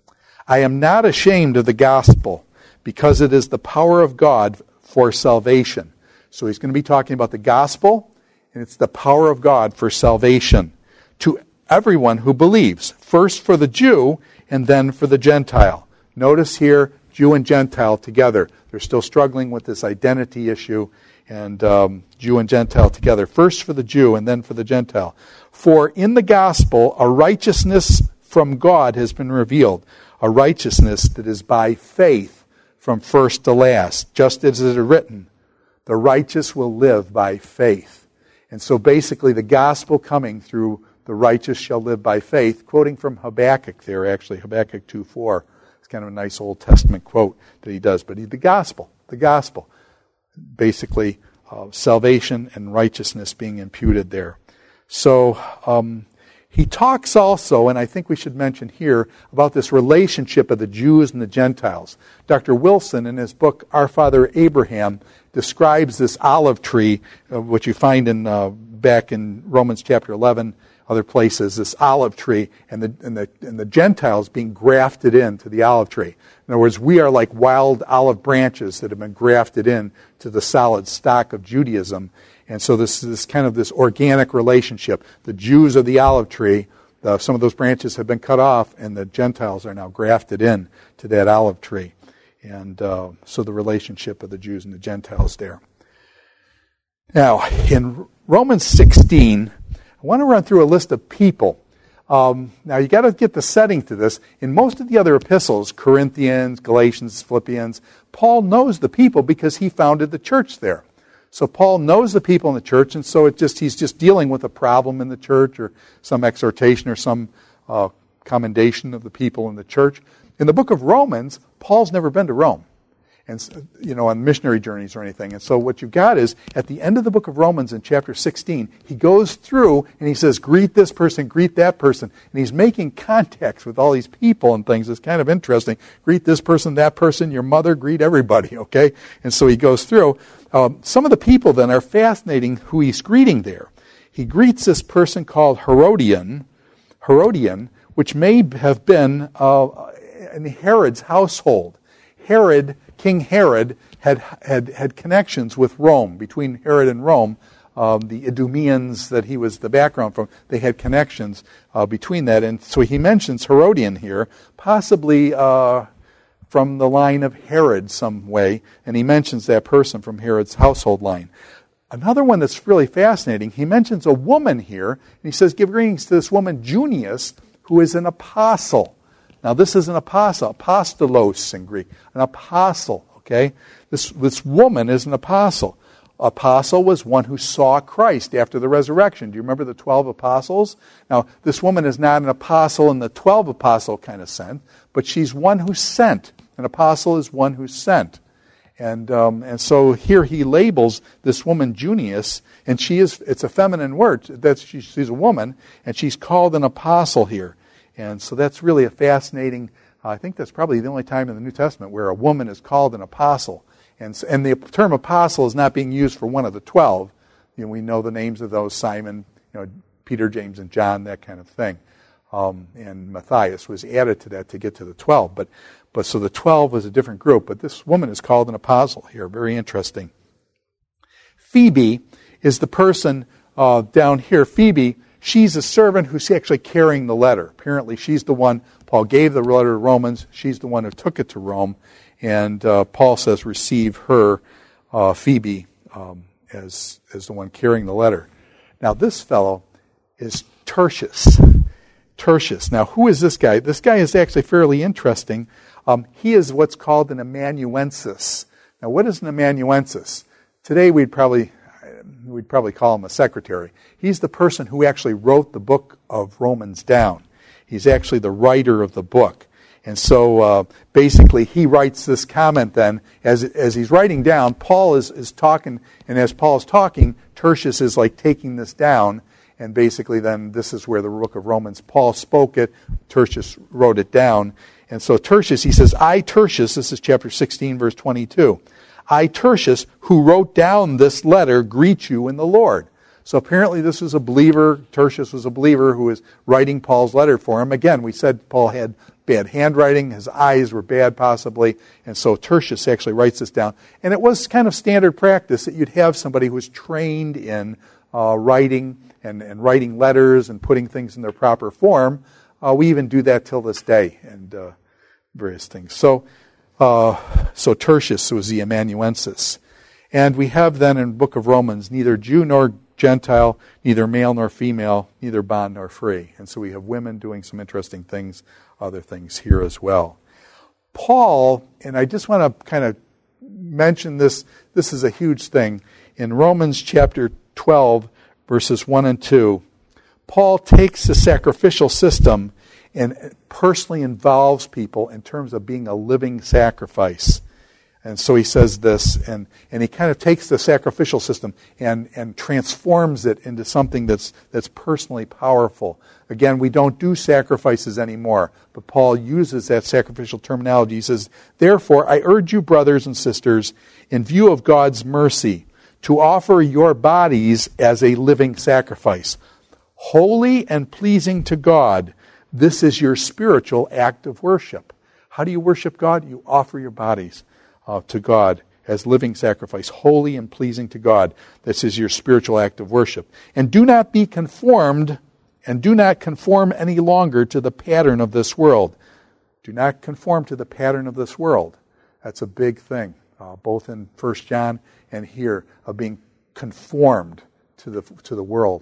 Speaker 1: "I am not ashamed of the gospel, because it is the power of God for salvation." So he's going to be talking about the gospel, and it's the power of God for salvation to everyone who believes, first for the Jew and then for the Gentile. Notice here, Jew and Gentile together. They're still struggling with this identity issue, and um, Jew and Gentile together. First for the Jew and then for the Gentile. "For in the gospel a righteousness from God has been revealed, a righteousness that is by faith from first to last. Just as it is written, the righteous will live by faith." And so basically the gospel coming through the righteous shall live by faith, quoting from Habakkuk there, actually, Habakkuk two four. It's kind of a nice Old Testament quote that he does. But the gospel, the gospel, basically uh, salvation and righteousness being imputed there. So um, he talks also, and I think we should mention here, about this relationship of the Jews and the Gentiles. Doctor Wilson, in his book, Our Father Abraham, describes this olive tree, uh, which you find in uh, back in Romans chapter eleven, other places, this olive tree, and the, and the and the Gentiles being grafted into the olive tree. In other words, we are like wild olive branches that have been grafted in to the solid stock of Judaism. And so this is kind of this organic relationship. The Jews are the olive tree. The, some of those branches have been cut off, and the Gentiles are now grafted in to that olive tree. And uh, so the relationship of the Jews and the Gentiles there. Now, in Romans sixteen, I want to run through a list of people. Um, now, you got to get the setting to this. In most of the other epistles, Corinthians, Galatians, Philippians, Paul knows the people because he founded the church there. So Paul knows the people in the church, and so it just he's just dealing with a problem in the church, or some exhortation, or some uh, commendation of the people in the church. In the book of Romans, Paul's never been to Rome, and you know, on missionary journeys or anything. And so what you've got is, at the end of the book of Romans in chapter sixteen, he goes through and he says, greet this person, greet that person. And he's making contacts with all these people and things. It's kind of interesting. Greet this person, that person, your mother, greet everybody, okay? And so he goes through. Um, some of the people then are fascinating who he's greeting there. He greets this person called Herodian, Herodian, which may have been uh, in Herod's household. Herod, King Herod, had had had connections with Rome. Between Herod and Rome, um, the Idumeans that he was the background from, they had connections uh, between that. And so he mentions Herodian here, possibly uh, from the line of Herod some way, and he mentions that person from Herod's household line. Another one that's really fascinating, he mentions a woman here, and he says, give greetings to this woman, Junius, who is an apostle. Now, this is an apostle, apostolos in Greek, an apostle, okay? This, this woman is an apostle. Apostle was one who saw Christ after the resurrection. Do you remember the twelve apostles? Now, this woman is not an apostle in the twelve apostle kind of sense, but she's one who's sent. An apostle is one who's sent. And um, and so here he labels this woman Junius, and she is, it's a feminine word. That's she, she's a woman, and she's called an apostle here. And so that's really a fascinating, uh, I think that's probably the only time in the New Testament where a woman is called an apostle. And and the term apostle is not being used for one of the twelve. You know, we know the names of those, Simon, you know, Peter, James, and John, that kind of thing. Um, and Matthias was added to that to get to the twelve. But but so the twelve was a different group. But this woman is called an apostle here. Very interesting. Phoebe is the person uh, down here. Phoebe, she's a servant who's actually carrying the letter. Apparently she's the one, Paul gave the letter to Romans. She's the one who took it to Rome. And uh, Paul says, receive her, uh, Phoebe, um, as as the one carrying the letter. Now, this fellow is Tertius. Tertius. Now, who is this guy? This guy is actually fairly interesting. Um, he is what's called an amanuensis. Now, what is an amanuensis? Today, we'd probably we'd probably call him a secretary. He's the person who actually wrote the book of Romans down. He's actually the writer of the book. And so uh, basically he writes this comment then, as as he's writing down, Paul is, is talking, and as Paul is talking, Tertius is like taking this down, and basically then this is where the book of Romans, Paul spoke it, Tertius wrote it down. And so Tertius, he says, I, Tertius, this is chapter sixteen, verse twenty-two, I, Tertius, who wrote down this letter, greet you in the Lord. So apparently this was a believer, Tertius was a believer who was writing Paul's letter for him. Again, we said Paul had bad handwriting, his eyes were bad possibly, and so Tertius actually writes this down. And it was kind of standard practice that you'd have somebody who was trained in uh, writing and, and writing letters and putting things in their proper form. Uh, we even do that till this day, and uh, various things. So, uh, so Tertius was the amanuensis. And we have then in the book of Romans, neither Jew nor Gentile, neither male nor female, neither bond nor free. And so we have women doing some interesting things, other things here as well. Paul, and I just want to kind of mention this, this is a huge thing. In Romans chapter twelve, verses one and two, Paul takes the sacrificial system and personally involves people in terms of being a living sacrifice. And so he says this, and, and he kind of takes the sacrificial system and, and transforms it into something that's that's personally powerful. Again, we don't do sacrifices anymore, but Paul uses that sacrificial terminology. He says, therefore, I urge you, brothers and sisters, in view of God's mercy, to offer your bodies as a living sacrifice, holy and pleasing to God. This is your spiritual act of worship. How do you worship God? You offer your bodies Uh, to God as living sacrifice, holy and pleasing to God. This is your spiritual act of worship. And do not be conformed, and do not conform any longer to the pattern of this world. Do not conform to the pattern of this world. That's a big thing, uh, both in First John and here, of being conformed to the to the world.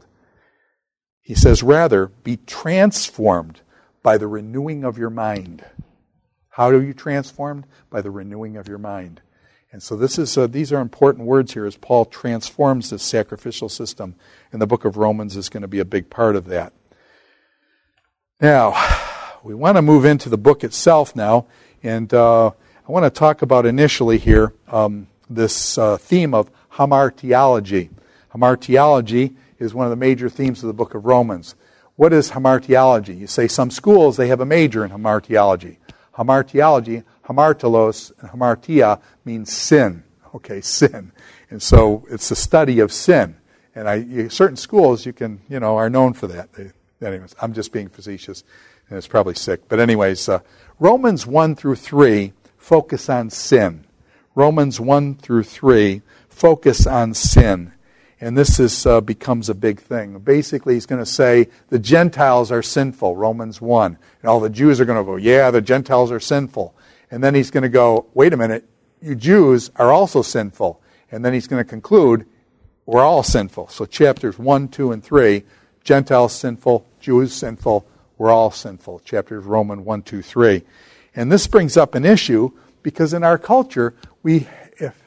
Speaker 1: He says, rather, be transformed by the renewing of your mind. How are you transformed? By the renewing of your mind. And so this is uh, these are important words here as Paul transforms this sacrificial system. And the book of Romans is going to be a big part of that. Now, we want to move into the book itself now. And uh, I want to talk about initially here um, this uh, theme of hamartiology. Hamartiology is one of the major themes of the book of Romans. What is hamartiology? You say some schools, they have a major in hamartiology. Hamartiology, hamartilos, and hamartia means sin. Okay, sin. And so it's the study of sin. And I, you, certain schools, you can, you know, are known for that. They, anyways, I'm just being facetious. and it's probably sick. But anyways, uh, Romans one through three focus on sin. Romans one through three focus on sin. And this is uh, becomes a big thing. Basically, he's going to say the Gentiles are sinful, Romans one. And all the Jews are going to go, yeah, the Gentiles are sinful. And then he's going to go, wait a minute, you Jews are also sinful. And then he's going to conclude, we're all sinful. So chapters one, two, and three, Gentiles sinful, Jews sinful, we're all sinful. Chapters Romans one, two, three. And this brings up an issue because in our culture, we... if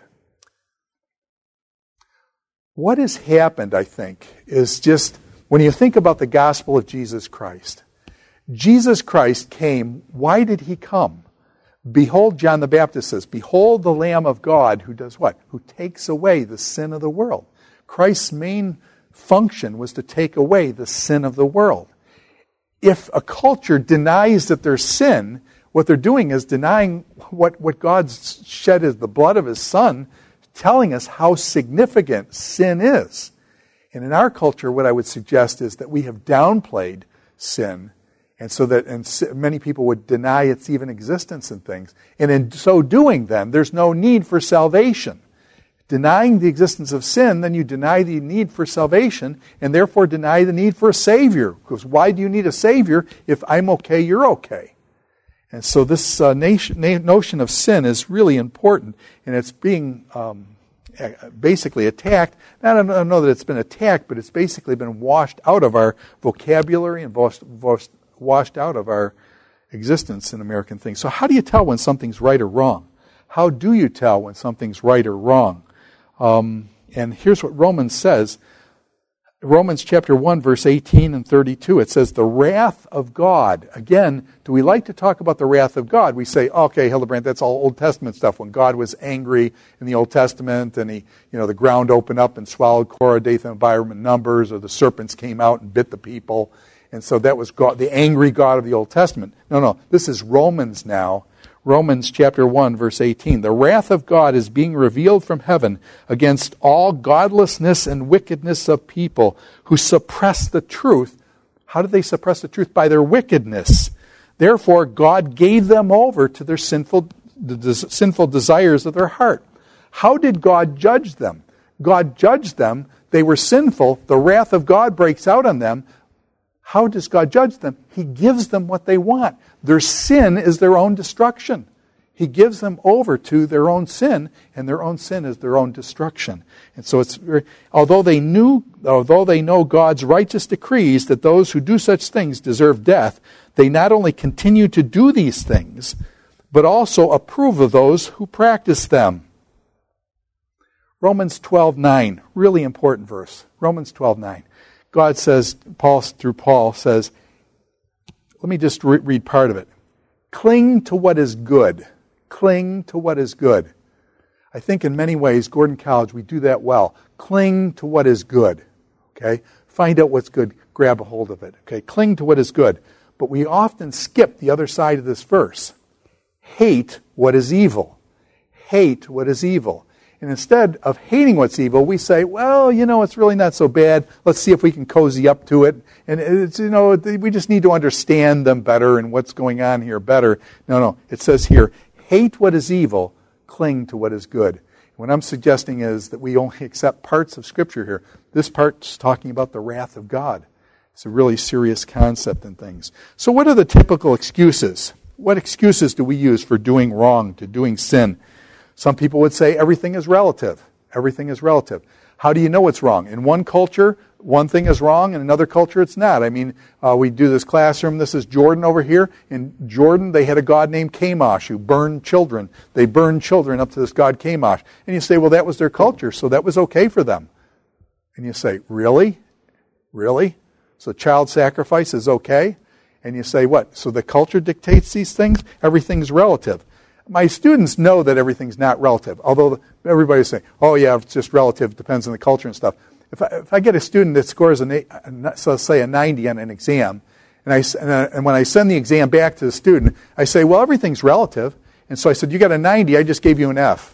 Speaker 1: What has happened, I think, is just when you think about the gospel of Jesus Christ. Jesus Christ came. Why did he come? Behold, John the Baptist says, behold the Lamb of God who does what? Who takes away the sin of the world. Christ's main function was to take away the sin of the world. If a culture denies that there's sin, what they're doing is denying what, what God's shed is the blood of his Son, telling us how significant sin is. And in our culture, what I would suggest is that we have downplayed sin, and so that and many people would deny its even existence and things. And in so doing, then, there's no need for salvation. Denying the existence of sin, then you deny the need for salvation, and therefore deny the need for a Savior. Because why do you need a Savior if I'm okay, you're okay? And so this uh, nation, na- notion of sin is really important, and it's being um, basically attacked. I don't know that it's been attacked, but it's basically been washed out of our vocabulary and washed, washed, washed out of our existence in American things. So how do you tell when something's right or wrong? How do you tell when something's right or wrong? Um, and here's what Romans says. Romans chapter one, verse eighteen and thirty-two, it says, the wrath of God. Again, do we like to talk about the wrath of God? We say, okay, Hildebrandt, that's all Old Testament stuff. When God was angry in the Old Testament and he, you know, the ground opened up and swallowed Korah, Dathan, Abiram, and Numbers, or the serpents came out and bit the people. And so that was God, the angry God of the Old Testament. No, no, this is Romans now. Romans chapter one, verse eighteen. The wrath of God is being revealed from heaven against all godlessness and wickedness of people who suppress the truth. How did they suppress the truth? By their wickedness. Therefore, God gave them over to their sinful, the sinful desires of their heart. How did God judge them? God judged them. They were sinful. The wrath of God breaks out on them. How does God judge them? He gives them what they want. Their sin is their own destruction. He gives them over to their own sin, and their own sin is their own destruction. And so it's although they knew, although they know God's righteous decrees that those who do such things deserve death, they not only continue to do these things, but also approve of those who practice them. Romans twelve nine, really important verse. Romans twelve nine. God says, Paul through Paul says, let me just re- read part of it. Cling to what is good. Cling to what is good. I think in many ways, Gordon College, we do that well. Cling to what is good. Okay? Find out what's good. Grab a hold of it. Okay? Cling to what is good. But we often skip the other side of this verse. Hate what is evil. Hate what is evil. And instead of hating what's evil, we say, well, you know, it's really not so bad. Let's see if we can cozy up to it. And it's, you know, we just need to understand them better and what's going on here better. No, no. It says here, hate what is evil, cling to what is good. What I'm suggesting is that we only accept parts of Scripture here. This part's talking about the wrath of God. It's a really serious concept in things. So what are the typical excuses? What excuses do we use for doing wrong, to doing sin? Some people would say everything is relative. Everything is relative. How do you know it's wrong? In one culture, one thing is wrong. In another culture, it's not. I mean, uh, we do this classroom. This is Jordan over here. In Jordan, they had a god named Chemosh who burned children. They burned children up to this god Chemosh. And you say, well, that was their culture, so that was okay for them. And you say, really? Really? So child sacrifice is okay? And you say, what? So the culture dictates these things? Everything's relative. My students know that everything's not relative, although everybody's saying, oh yeah, it's just relative, depends on the culture and stuff. If I, if I get a student that scores, a, so let's say a ninety on an exam, and, I, and, I, and when I send the exam back to the student, I say, well, everything's relative. And so I said, you got a ninety, I just gave you an F.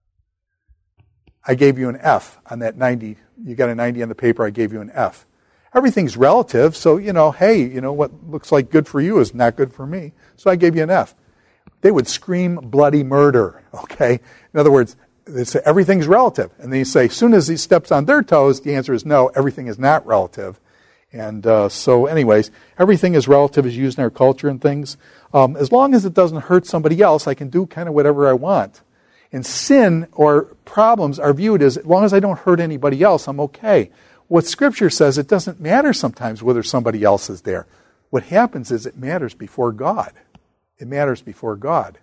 Speaker 1: I gave you an F on that ninety. You got a ninety on the paper, I gave you an F. Everything's relative, so, you know, hey, you know, what looks like good for you is not good for me, so I gave you an F. They would scream bloody murder, okay? In other words, they say everything's relative. And then you say, as soon as he steps on their toes, the answer is no, everything is not relative. And uh, so anyways, everything is relative is used in our culture and things. Um, as long as it doesn't hurt somebody else, I can do kind of whatever I want. And sin or problems are viewed as, as long as I don't hurt anybody else, I'm okay. What Scripture says, it doesn't matter sometimes whether somebody else is there. What happens is it matters before God. It matters before God.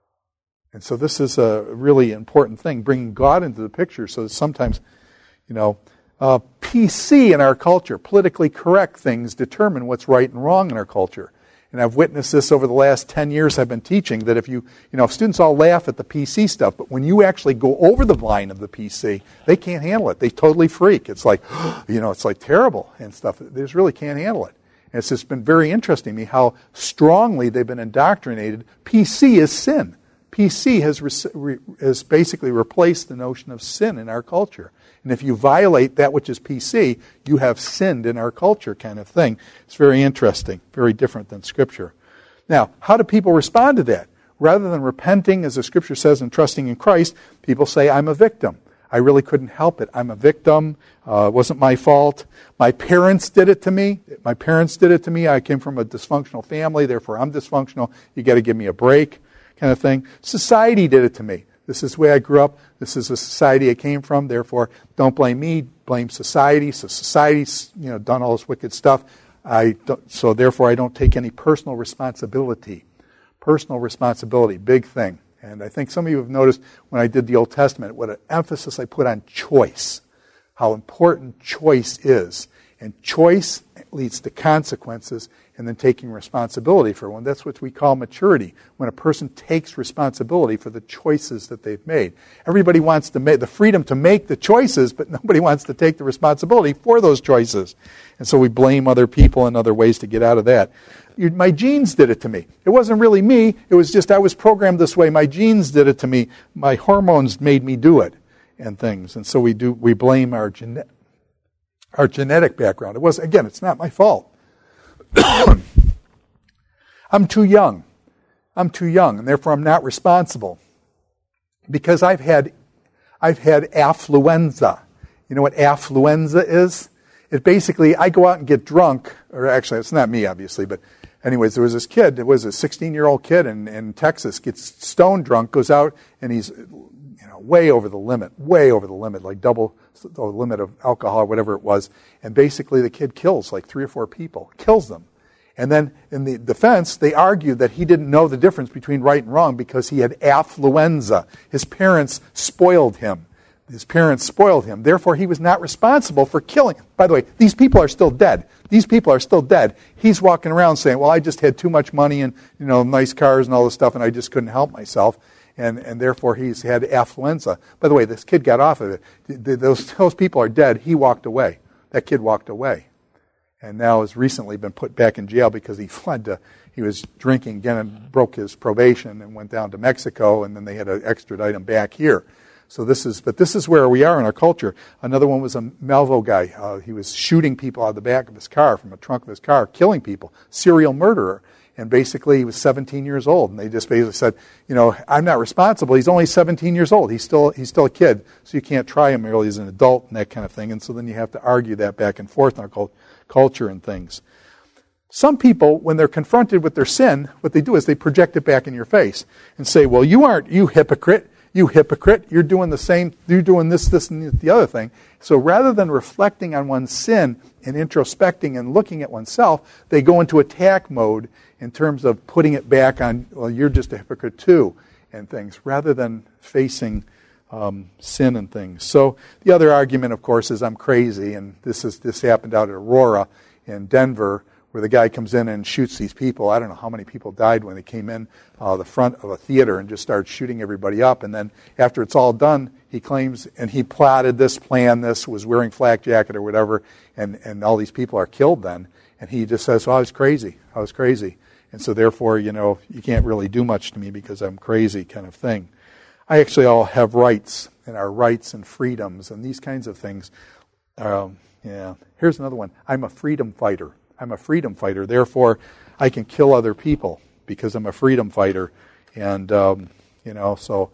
Speaker 1: And so this is a really important thing, bringing God into the picture. So that sometimes, you know, uh, P C in our culture, politically correct things, determine what's right and wrong in our culture. And I've witnessed this over the last ten years I've been teaching, that if you, you know, if students all laugh at the P C stuff, but when you actually go over the line of the P C, they can't handle it. They totally freak. It's like, you know, it's like terrible and stuff. They just really can't handle it. And it's just been very interesting to me how strongly they've been indoctrinated. P C is sin. P C has, re- has basically replaced the notion of sin in our culture. And if you violate that which is P C, you have sinned in our culture, kind of thing. It's very interesting, very different than Scripture. Now, how do people respond to that? Rather than repenting, as the Scripture says, and trusting in Christ, people say, I'm a victim. I really couldn't help it. I'm a victim. Uh, it wasn't my fault. My parents did it to me. My parents did it to me. I came from a dysfunctional family, therefore I'm dysfunctional. You got to give me a break, kind of thing. Society did it to me. This is the way I grew up. This is the society I came from. Therefore, don't blame me. Blame society. So society's, you know, done all this wicked stuff. I don't, so therefore, I don't take any personal responsibility. Personal responsibility, big thing. And I think some of you have noticed when I did the Old Testament, what an emphasis I put on choice. How important choice is. And choice leads to consequences and then taking responsibility for one. That's what we call maturity, when a person takes responsibility for the choices that they've made. Everybody wants to make the freedom to make the choices, but nobody wants to take the responsibility for those choices. And so we blame other people and other ways to get out of that. My genes did it to me. It wasn't really me. It was just I was programmed this way. My genes did it to me. My hormones made me do it and things. And so we do we blame our gene, our genetic background. It was, again, it's not my fault. I'm too young. I'm too young, and therefore I'm not responsible. Because I've had I've had affluenza. You know what affluenza is? It basically, I go out and get drunk, or actually it's not me obviously, but anyways, there was this kid, it was a sixteen-year-old kid in, in Texas, gets stone drunk, goes out, and he's you know way over the limit, way over the limit, like double the limit of alcohol or whatever it was, and basically the kid kills like three or four people, kills them. And then in the defense, they argued that he didn't know the difference between right and wrong because he had affluenza. His parents spoiled him. His parents spoiled him. Therefore, he was not responsible for killing. By the way, these people are still dead. These people are still dead. He's walking around saying, well, I just had too much money and, you know, nice cars and all this stuff, and I just couldn't help myself. And, and therefore, he's had affluenza. By the way, this kid got off of it. Those, those people are dead. He walked away. That kid walked away. And now has recently been put back in jail because he fled to, he was drinking again and broke his probation and went down to Mexico, and then they had to extradite him back here. So this is, but this is where we are in our culture. Another one was a Malvo guy. Uh, he was shooting people out of the back of his car, from the trunk of his car, killing people, serial murderer. And basically he was seventeen years old. And they just basically said, you know, I'm not responsible. He's only seventeen years old. He's still, he's still a kid. So you can't try him merely as an adult and that kind of thing. And so then you have to argue that back and forth in our culture and things. Some people, when they're confronted with their sin, what they do is they project it back in your face and say, well, you aren't, you hypocrite. You hypocrite, you're doing the same, you're doing this, this, and the other thing. So rather than reflecting on one's sin and introspecting and looking at oneself, they go into attack mode in terms of putting it back on, well, you're just a hypocrite too, and things, rather than facing um, sin and things. So the other argument, of course, is I'm crazy, and this is this happened out at Aurora in Denver, where the guy comes in and shoots these people. I don't know how many people died when they came in uh, the front of a theater and just started shooting everybody up. And then after it's all done, he claims, and he plotted this, planned this, was wearing flak jacket or whatever, and, and all these people are killed then. And he just says, well, I was crazy. I was crazy. And so therefore, you know, you can't really do much to me because I'm crazy, kind of thing. I actually all have rights, and our rights and freedoms and these kinds of things. um, yeah, here's another one. I'm a freedom fighter. I'm a freedom fighter. Therefore, I can kill other people because I'm a freedom fighter. And, um, you know, so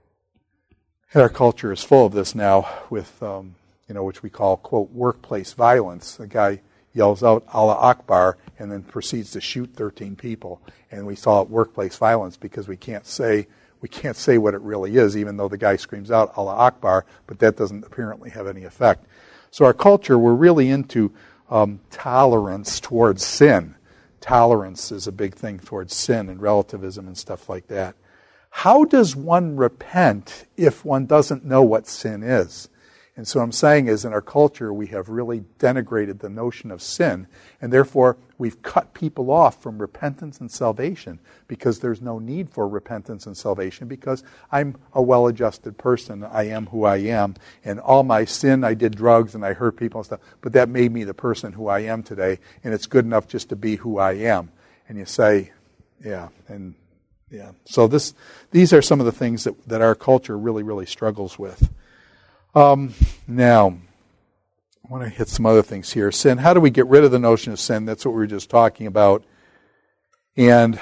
Speaker 1: our culture is full of this now with, um, you know, which we call, quote, workplace violence. A guy yells out, Allah Akbar, and then proceeds to shoot thirteen people. And we saw it workplace violence because we can't say we can't say what it really is, even though the guy screams out, Allah Akbar, but that doesn't apparently have any effect. So our culture, we're really into um, tolerance towards sin. Tolerance is a big thing towards sin and relativism and stuff like that. How does one repent if one doesn't know what sin is? And so what I'm saying is in our culture we have really denigrated the notion of sin, and therefore we've cut people off from repentance and salvation because there's no need for repentance and salvation because I'm a well-adjusted person. I am who I am. And all my sin, I did drugs and I hurt people and stuff, but that made me the person who I am today, and it's good enough just to be who I am. And you say, yeah, and yeah. So this, these are some of the things that, that our culture really, really struggles with. Um, now, I want to hit some other things here. Sin, how do we get rid of the notion of sin? That's what we were just talking about. And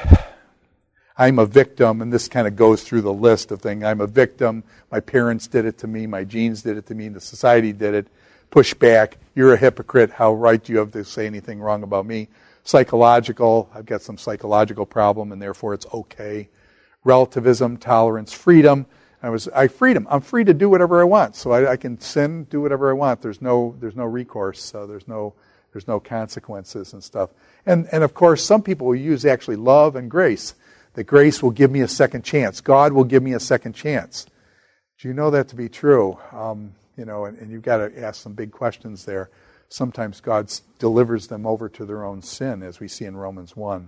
Speaker 1: I'm a victim, and this kind of goes through the list of things. I'm a victim. My parents did it to me. My genes did it to me. The society did it. Push back. You're a hypocrite. How right do you have to say anything wrong about me? Psychological. I've got some psychological problem, and therefore it's okay. Relativism, tolerance, freedom. I was I freedom. I'm free to do whatever I want, so I, I can sin, do whatever I want. There's no there's no recourse. So there's no there's no consequences and stuff. And and of course, some people will use actually love and grace. That grace will give me a second chance. God will give me a second chance. Do you know that to be true? Um, you know, and, and you've got to ask some big questions there. Sometimes God delivers them over to their own sin, as we see in Romans one.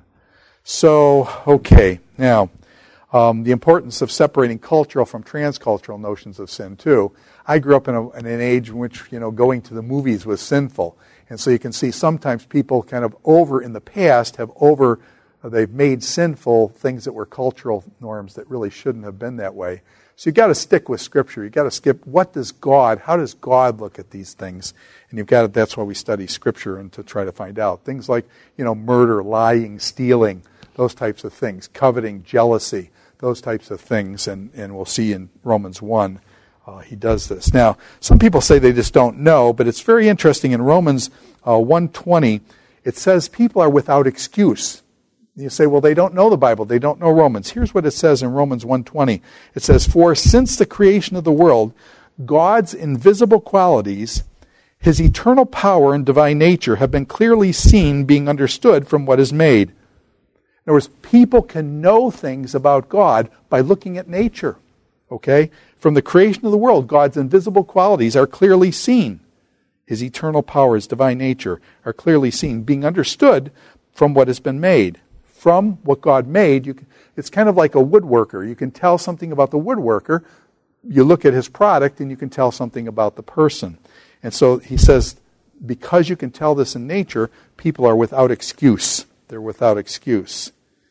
Speaker 1: So okay, now. Um, the importance of separating cultural from transcultural notions of sin, too. I grew up in, a, in an age in which, you know, going to the movies was sinful. And so you can see sometimes people kind of over, in the past, have over, they've made sinful things that were cultural norms that really shouldn't have been that way. So you've got to stick with Scripture. You've got to skip, what does God, how does God look at these things? And you've got to, that's why we study Scripture and to try to find out. Things like, you know, murder, lying, stealing, those types of things, coveting, jealousy. Those types of things, and, and we'll see in Romans one, uh, he does this. Now, some people say they just don't know, but it's very interesting. In Romans uh, one twenty, it says people are without excuse. You say, well, they don't know the Bible. They don't know Romans. Here's what it says in Romans one twenty. It says, for since the creation of the world, God's invisible qualities, his eternal power and divine nature have been clearly seen, being understood from what is made. In other words, people can know things about God by looking at nature, okay? From the creation of the world, God's invisible qualities are clearly seen. His eternal power, his divine nature are clearly seen, being understood from what has been made. From what God made, you can, it's kind of like a woodworker. You can tell something about the woodworker. You look at his product and you can tell something about the person. And so he says, because you can tell this in nature, people are without excuse. They're without excuse.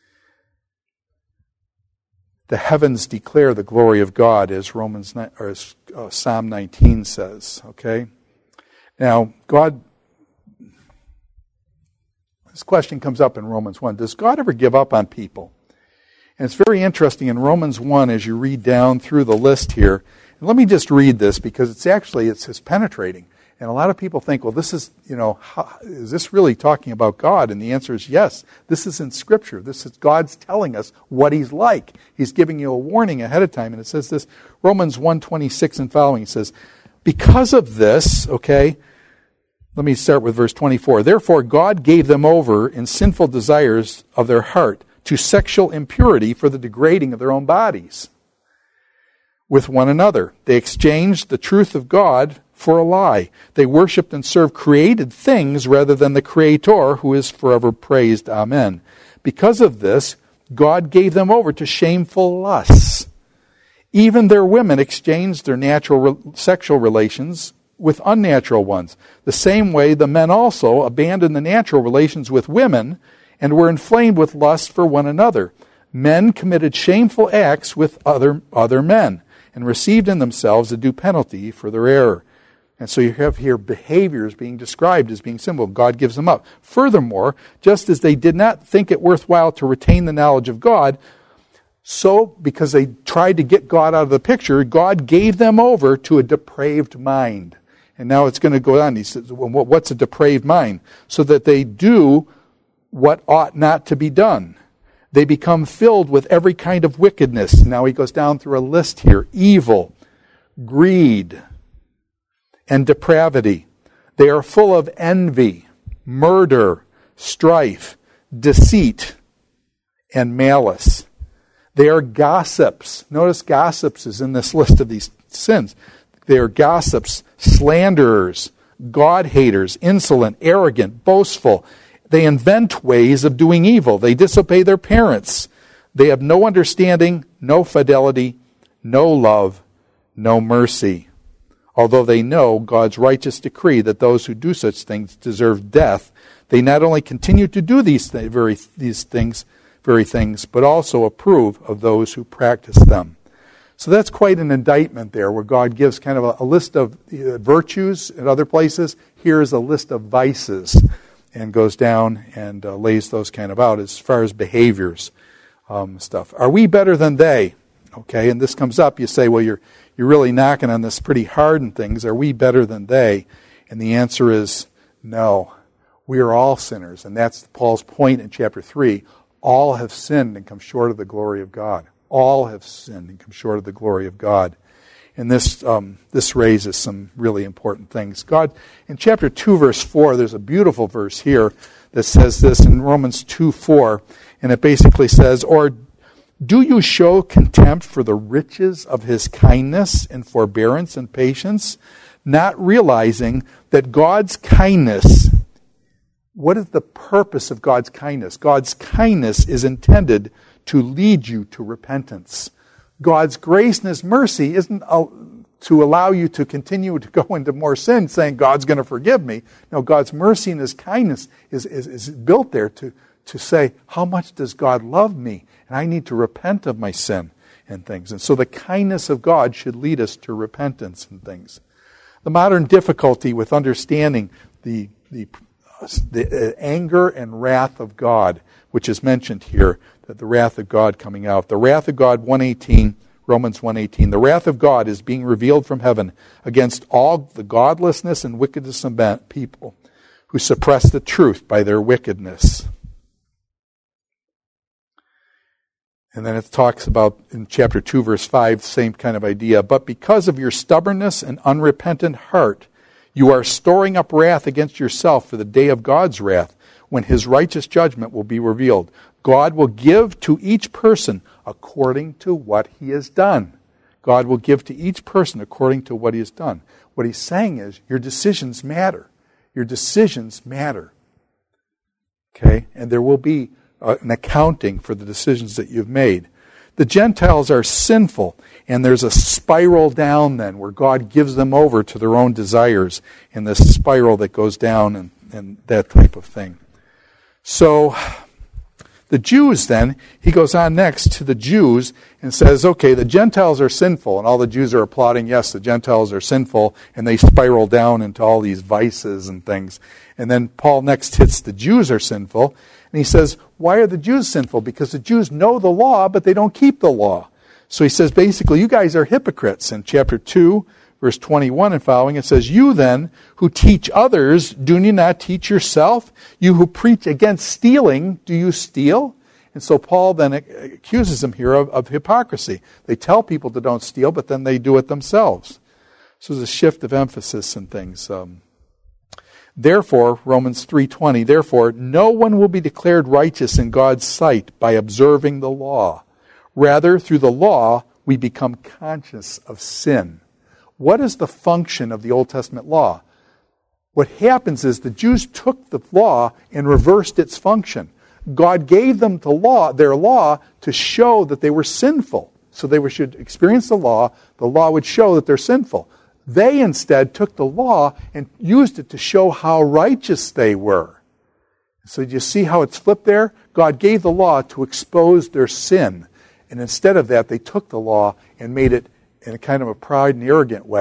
Speaker 1: The heavens declare the glory of God, as Romans or as uh, Psalm nineteen says. Okay, now God. This question comes up in Romans one. Does God ever give up on people? And it's very interesting in Romans one as you read down through the list here. And let me just read this because it's actually it's, it's penetrating. And a lot of people think, well, this is, you know, how, is this really talking about God? And the answer is yes. This is in Scripture. This is God's telling us what He's like. He's giving you a warning ahead of time. And it says this, Romans one twenty-six and following, it says, because of this, okay, let me start with verse twenty-four. Therefore, God gave them over in sinful desires of their heart to sexual impurity for the degrading of their own bodies with one another. They exchanged the truth of God for a lie. They worshipped and served created things rather than the Creator, who is forever praised. Amen. Because of this, God gave them over to shameful lusts. Even their women exchanged their natural re- sexual relations with unnatural ones. The same way the men also abandoned the natural relations with women and were inflamed with lust for one another. Men committed shameful acts with other, other men and received in themselves a due penalty for their error. And so you have here behaviors being described as being sinful. God gives them up. Furthermore, just as they did not think it worthwhile to retain the knowledge of God, so because they tried to get God out of the picture, God gave them over to a depraved mind. And now it's going to go on. He says, well, what's a depraved mind? So that they do what ought not to be done. They become filled with every kind of wickedness. Now he goes down through a list here. Evil, greed, and depravity. They are full of envy, murder, strife, deceit, and malice. They are gossips. Notice gossips is in this list of these sins. They are gossips, slanderers, God-haters, insolent, arrogant, boastful. They invent ways of doing evil. They disobey their parents. They have no understanding, no fidelity, no love, no mercy. Although they know God's righteous decree that those who do such things deserve death, they not only continue to do these th- very these things, very things, but also approve of those who practice them. So that's quite an indictment there, where God gives kind of a, a list of uh, virtues in other places. Here's a list of vices, and goes down and uh, lays those kind of out as far as behaviors um, stuff. Are we better than they? Okay, and this comes up. You say, well, you're you're really knocking on this pretty hard and things. Are we better than they? And the answer is no. We are all sinners, and that's Paul's point in chapter three. All have sinned and come short of the glory of God. All have sinned and come short of the glory of God. And this um, this raises some really important things. God, in chapter two, verse four, there's a beautiful verse here that says this in Romans two four, and it basically says, or do you show contempt for the riches of his kindness and forbearance and patience, not realizing that God's kindness, what is the purpose of God's kindness? God's kindness is intended to lead you to repentance. God's grace and his mercy isn't to allow you to continue to go into more sin, saying God's going to forgive me. No, God's mercy and his kindness is, is, is built there to, to say, how much does God love me? And I need to repent of my sin and things. And so the kindness of God should lead us to repentance and things. The modern difficulty with understanding the, the, the anger and wrath of God, which is mentioned here, that the wrath of God coming out. The wrath of God, one eighteen, Romans one eighteen. The wrath of God is being revealed from heaven against all the godlessness and wickedness of people who suppress the truth by their wickedness. And then it talks about, in chapter two, verse five, same kind of idea. But because of your stubbornness and unrepentant heart, you are storing up wrath against yourself for the day of God's wrath, when his righteous judgment will be revealed. God will give to each person according to what he has done. God will give to each person according to what he has done. What he's saying is, your decisions matter. Your decisions matter. Okay? And there will be uh, an accounting for the decisions that you've made. The Gentiles are sinful, and there's a spiral down then where God gives them over to their own desires, and this spiral that goes down and, and that type of thing. So the Jews then, he goes on next to the Jews and says, okay, the Gentiles are sinful, and all the Jews are applauding, yes, the Gentiles are sinful, and they spiral down into all these vices and things. And then Paul next hits the Jews are sinful, and he says, why are the Jews sinful? Because the Jews know the law, but they don't keep the law. So he says, basically, you guys are hypocrites. In chapter two, verse twenty-one and following, it says, you then, who teach others, do you not teach yourself? You who preach against stealing, do you steal? And so Paul then accuses them here of, of hypocrisy. They tell people to don't steal, but then they do it themselves. So there's a shift of emphasis and things. Um, therefore, Romans three twenty, therefore, no one will be declared righteous in God's sight by observing the law. Rather, through the law, we become conscious of sin. What is the function of the Old Testament law? What happens is the Jews took the law and reversed its function. God gave them the law, their law, to show that they were sinful. So they should experience the law. The law would show that they're sinful. They instead took the law and used it to show how righteous they were. So do you see how it's flipped there? God gave the law to expose their sin. And instead of that, they took the law and made it in a kind of a proud and arrogant way,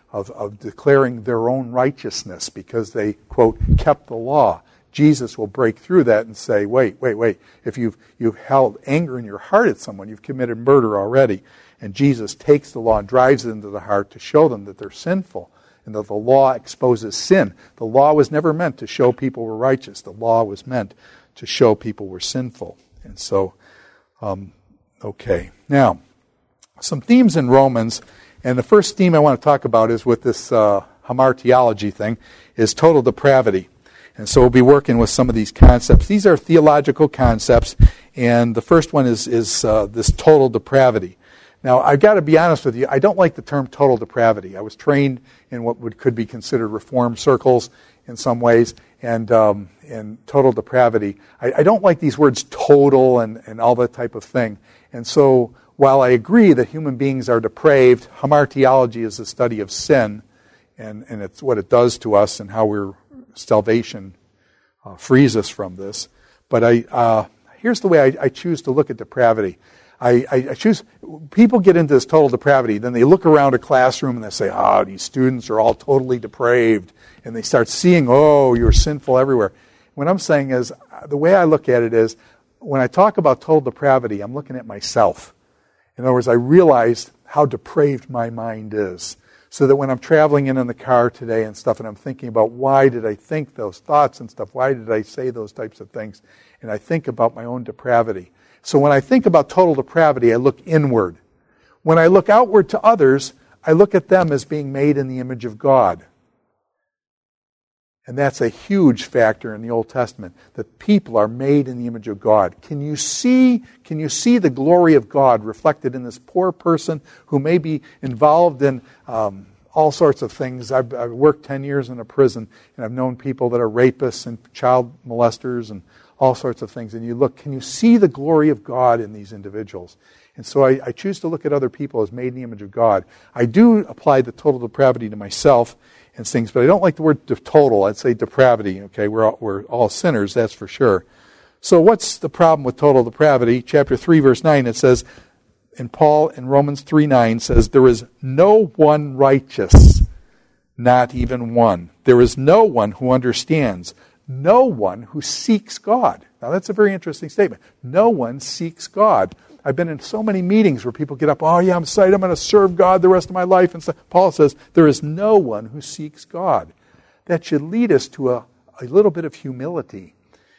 Speaker 1: of, of declaring their own righteousness because they, quote, kept the law. Jesus will break through that and say, wait, wait, wait. If you've, you've held anger in your heart at someone, you've committed murder already. And Jesus takes the law and drives it into the heart to show them that they're sinful and that the law exposes sin. The law was never meant to show people were righteous. The law was meant to show people were sinful. And so, um, okay. Now, some themes in Romans, and the first theme I want to talk about is with this uh, hamartiology thing, is total depravity. And so we'll be working with some of these concepts. These are theological concepts, and the first one is, is uh, this total depravity. Now, I've got to be honest with you, I don't like the term total depravity. I was trained in what would, could be considered reform circles in some ways, and um, in total depravity. I, I don't like these words total and, and all that type of thing. And so while I agree that human beings are depraved, hamartiology is the study of sin, and, and it's what it does to us and how we're salvation uh, frees us from this. But I uh, here's the way I, I choose to look at depravity. I, I, I choose, people get into this total depravity, then they look around a classroom and they say, oh, these students are all totally depraved. And they start seeing, oh, you're sinful everywhere. What I'm saying is, the way I look at it is, when I talk about total depravity, I'm looking at myself. In other words, I realize how depraved my mind is. So that when I'm traveling in in the car today and stuff, and I'm thinking about why did I think those thoughts and stuff, why did I say those types of things, and I think about my own depravity. So when I think about total depravity, I look inward. When I look outward to others, I look at them as being made in the image of God. And that's a huge factor in the Old Testament, that people are made in the image of God. Can you see, can you see the glory of God reflected in this poor person who may be involved in um, all sorts of things? I've, I've worked ten years in a prison, and I've known people that are rapists and child molesters and all sorts of things. And you look, can you see the glory of God in these individuals? And so I, I choose to look at other people as made in the image of God. I do apply the total depravity to myself and things, but I don't like the word total. I'd say depravity. Okay, we're all, we're all sinners, that's for sure. So what's the problem with total depravity? Chapter three, verse nine, it says, and Paul in Romans three nine says, there is no one righteous, not even one. There is no one who understands, no one who seeks God. Now that's a very interesting statement. No one seeks God. I've been in so many meetings where people get up, oh yeah, I'm excited, I'm going to serve God the rest of my life. And so Paul says, there is no one who seeks God. That should lead us to a, a little bit of humility.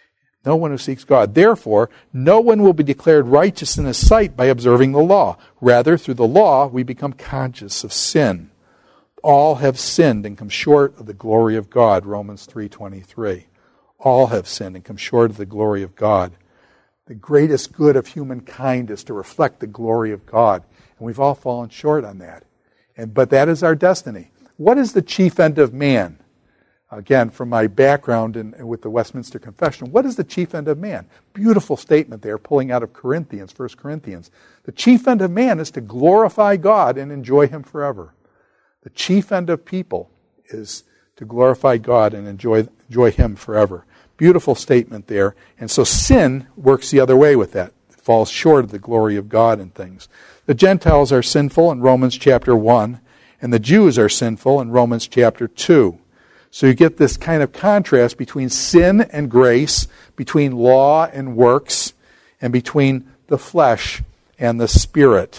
Speaker 1: No one who seeks God. Therefore, no one will be declared righteous in his sight by observing the law. Rather, through the law, we become conscious of sin. All have sinned and come short of the glory of God. Romans three twenty-three. All have sinned and come short of the glory of God. The greatest good of humankind is to reflect the glory of God. And we've all fallen short on that. And but that is our destiny. What is the chief end of man? Again, from my background in, with the Westminster Confession, what is the chief end of man? Beautiful statement there, pulling out of Corinthians, First Corinthians. The chief end of man is to glorify God and enjoy Him forever. The chief end of people is to glorify God and enjoy, enjoy Him forever. Beautiful statement there. And so sin works the other way with that. It falls short of the glory of God and things. The Gentiles are sinful in Romans chapter one, and the Jews are sinful in Romans chapter two. So you get this kind of contrast between sin and grace, between law and works, and between the flesh and the spirit.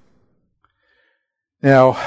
Speaker 1: Now,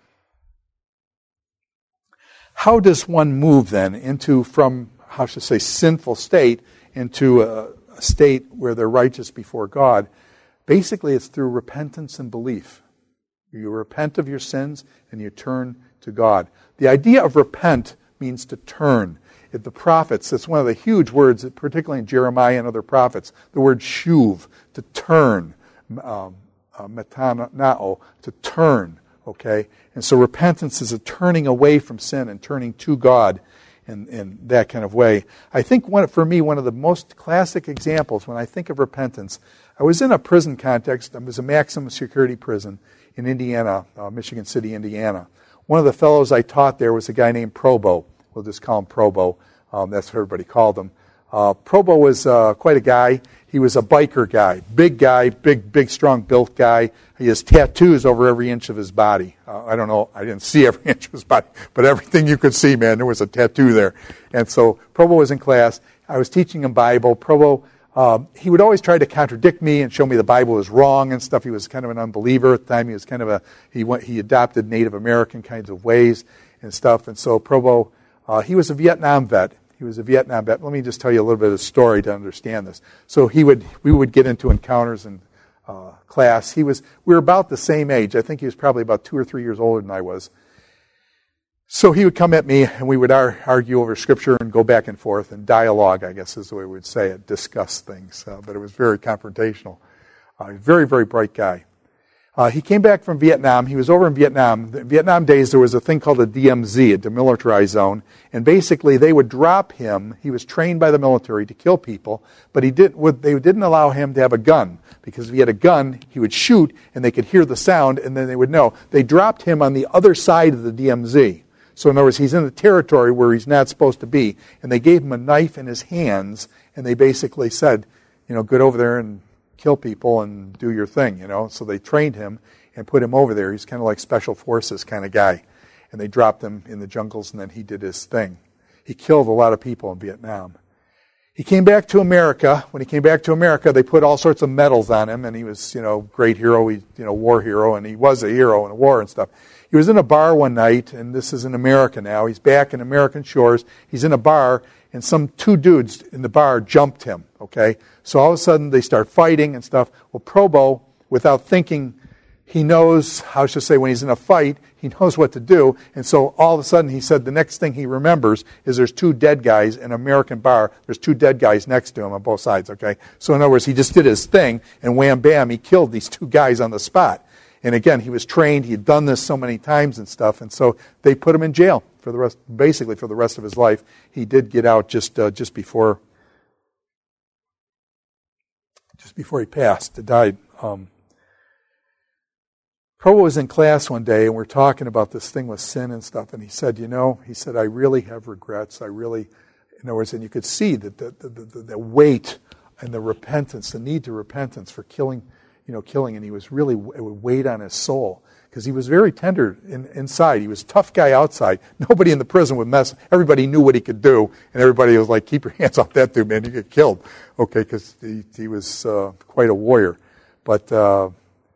Speaker 1: how does one move then into from how should I say, sinful state into a, a state where they're righteous before God? Basically, it's through repentance and belief. You repent of your sins and you turn to God. The idea of repent means to turn. If the prophets, it's one of the huge words, particularly in Jeremiah and other prophets, the word shuv, to turn, um, uh, metanao, to turn, okay? And so repentance is a turning away from sin and turning to God. In, in that kind of way. I think one, for me, one of the most classic examples when I think of repentance, I was in a prison context. It was a maximum security prison in Indiana, uh, Michigan City, Indiana. One of the fellows I taught there was a guy named Probo. We'll just call him Probo. Um, that's what everybody called him. Uh, Probo was uh, quite a guy, He was a biker guy, big guy, big, big, strong built guy. He has tattoos over every inch of his body. Uh, I don't know, I didn't see every inch of his body, but everything you could see, man, there was a tattoo there. And so Probo was in class. I was teaching him Bible. Probo, uh, he would always try to contradict me and show me the Bible was wrong and stuff. He was kind of an unbeliever at the time. He was kind of a, he went, he adopted Native American kinds of ways and stuff. And so Probo, uh, he was a Vietnam vet. He was a Vietnam vet. Let me just tell you a little bit of the story to understand this. So he would, we would get into encounters in uh, class. He was, we were about the same age. I think he was probably about two or three years older than I was. So he would come at me, and we would ar- argue over Scripture and go back and forth, and dialogue, I guess is the way we would say it, discuss things. Uh, but it was very confrontational. Uh, very, very bright guy. Uh, he came back from Vietnam. He was over in Vietnam. In Vietnam days, there was a thing called a D M Z, a demilitarized zone. And basically, they would drop him. He was trained by the military to kill people, but he did, they didn't allow him to have a gun. Because if he had a gun, he would shoot, and they could hear the sound, and then they would know. They dropped him on the other side of the D M Z. So in other words, he's in the territory where he's not supposed to be. And they gave him a knife in his hands, and they basically said, you know, get over there and kill people and do your thing, you know. So they trained him and put him over there. He's kind of like special forces kind of guy. And they dropped him in the jungles, and then he did his thing. He killed a lot of people in Vietnam. He came back to America. When he came back to America, they put all sorts of medals on him, and he was, you know, great hero, he, you know, war hero, and he was a hero in a war and stuff. He was in a bar one night, and this is in America now. He's back in American shores. He's in a bar, and some two dudes in the bar jumped him, okay? So all of a sudden, they start fighting and stuff. Well, Probo, without thinking, he knows, how should I say, when he's in a fight, he knows what to do. And so all of a sudden, he said the next thing he remembers is there's two dead guys in an American bar. There's two dead guys next to him on both sides, okay? So in other words, he just did his thing, and wham, bam, he killed these two guys on the spot. And again, he was trained. He had done this so many times and stuff. And so they put him in jail for the rest, basically for the rest of his life. He did get out just uh, just before just before he passed, died. Um, Probo was in class one day, and we're talking about this thing with sin and stuff. And he said, you know, he said, I really have regrets. I really, in other words, and you could see that the, the, the, the weight and the repentance, the need to repentance for killing you know, killing, and he was really, it would weigh on his soul, because he was very tender in, inside. He was a tough guy outside. Nobody in the prison would mess. Everybody knew what he could do, and everybody was like, keep your hands off that dude, man, you get killed. Okay, because he, he was uh, quite a warrior. But uh,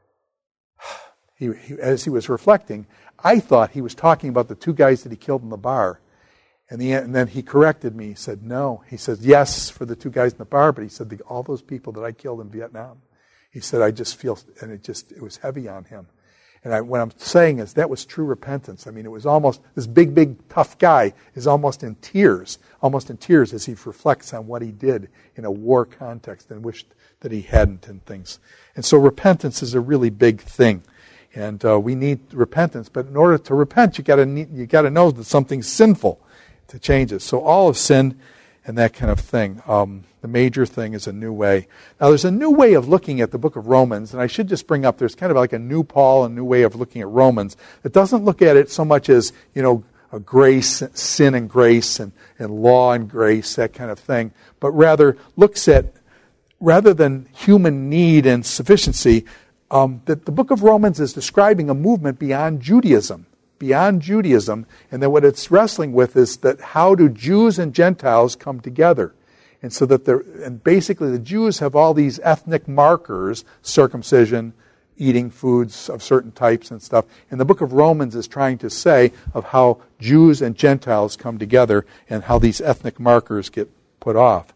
Speaker 1: he, he, as he was reflecting, I thought he was talking about the two guys that he killed in the bar. And, the, and then he corrected me. He said, no. He said, yes, for the two guys in the bar, but he said, the, all those people that I killed in Vietnam. He said, I just feel, and it just, it was heavy on him. And I, what I'm saying is that was true repentance. I mean, it was almost, this big, big, tough guy is almost in tears, almost in tears as he reflects on what he did in a war context and wished that he hadn't and things. And so repentance is a really big thing. And uh, we need repentance, but in order to repent, you gotta need, you gotta know that something's sinful to change it. So all of sin and that kind of thing. Um, the major thing is a new way. Now, there's a new way of looking at the book of Romans, and I should just bring up, there's kind of like a new Paul, a new way of looking at Romans that doesn't look at it so much as, you know, a grace, sin and grace, and, and law and grace, that kind of thing, but rather looks at, rather than human need and sufficiency, um, that the book of Romans is describing a movement beyond Judaism. Beyond Judaism, and then what it's wrestling with is that how do Jews and Gentiles come together? And so that they're, and basically the Jews have all these ethnic markers, circumcision, eating foods of certain types and stuff. And the book of Romans is trying to say of how Jews and Gentiles come together and how these ethnic markers get put off.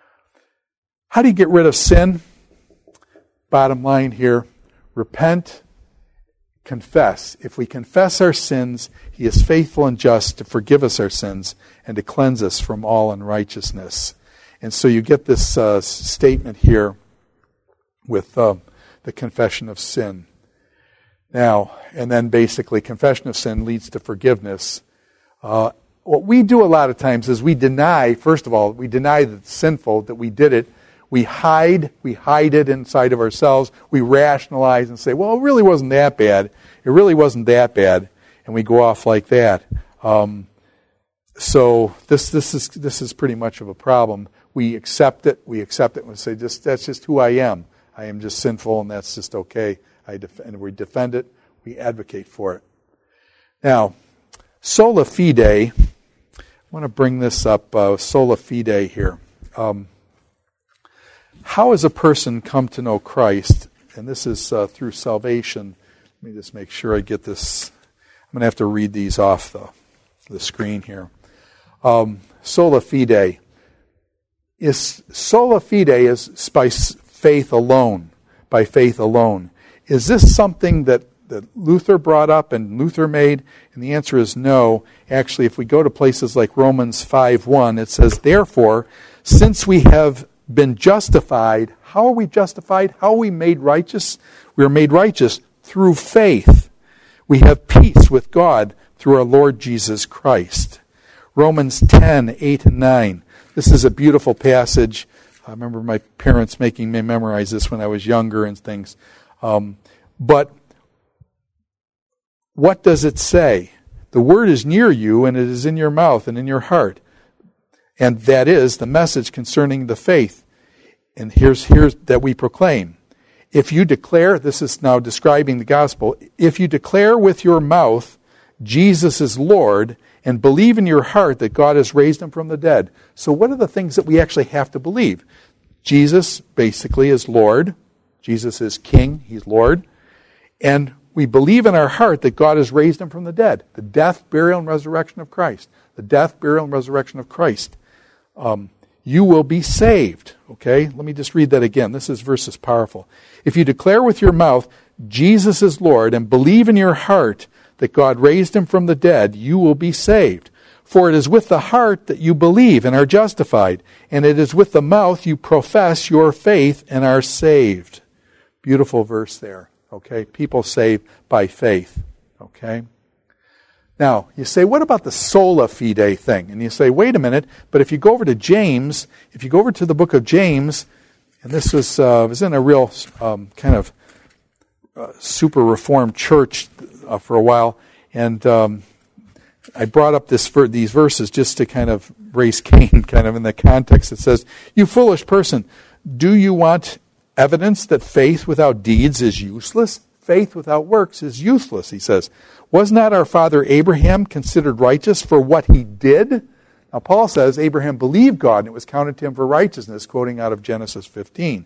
Speaker 1: How do you get rid of sin? Bottom line here, repent, confess. If we confess our sins, He is faithful and just to forgive us our sins and to cleanse us from all unrighteousness. And so you get this uh, statement here with uh, the confession of sin. Now, and then basically confession of sin leads to forgiveness. Uh, what we do a lot of times is we deny, first of all, we deny that it's sinful, that we did it. We hide, we hide it inside of ourselves. We rationalize and say, well, it really wasn't that bad. It really wasn't that bad. And we go off like that. Um, so this this is this is pretty much of a problem. We accept it. We accept it and we say, just that's just who I am. I am just sinful, and that's just okay. I def- and we defend it. We advocate for it. Now, sola fide. I want to bring this up. Uh, sola fide here. Um, how has a person come to know Christ? And this is uh, through salvation. Let me just make sure I get this. I'm going to have to read these off the the screen here. Um, sola fide. Is sola fide is by faith alone, by faith alone. Is this something that, that Luther brought up and Luther made? And the answer is no. Actually, if we go to places like Romans five one, it says, therefore, since we have been justified, how are we justified? How are we made righteous? We are made righteous through faith. We have peace with God through our Lord Jesus Christ. Romans ten eight and nine. This is a beautiful passage. I remember my parents making me memorize this when I was younger and things. Um, but what does it say? The word is near you, and it is in your mouth and in your heart. And that is the message concerning the faith. And here's, here's that we proclaim. If you declare, this is now describing the gospel, if you declare with your mouth Jesus is Lord, and believe in your heart that God has raised him from the dead. So what are the things that we actually have to believe? Jesus basically is Lord. Jesus is King. He's Lord. And we believe in our heart that God has raised him from the dead. The death, burial, and resurrection of Christ. The death, burial, and resurrection of Christ. Um, you will be saved. Okay? Let me just read that again. This is verse is powerful. If you declare with your mouth Jesus is Lord and believe in your heart that God raised him from the dead, you will be saved. For it is with the heart that you believe and are justified, and it is with the mouth you profess your faith and are saved. Beautiful verse there. Okay? People saved by faith. Okay? Now, you say, what about the sola fide thing? And you say, wait a minute, but if you go over to James, if you go over to the book of James, and this was, uh, was in a real um, kind of uh, super reformed church Uh, for a while, and um, I brought up this for these verses just to kind of raise Cain, kind of in the context. It says, "You foolish person, do you want evidence that faith without deeds is useless? Faith without works is useless," he says. "Was not our father Abraham considered righteous for what he did?" Now Paul says Abraham believed God and it was counted to him for righteousness, quoting out of Genesis fifteen.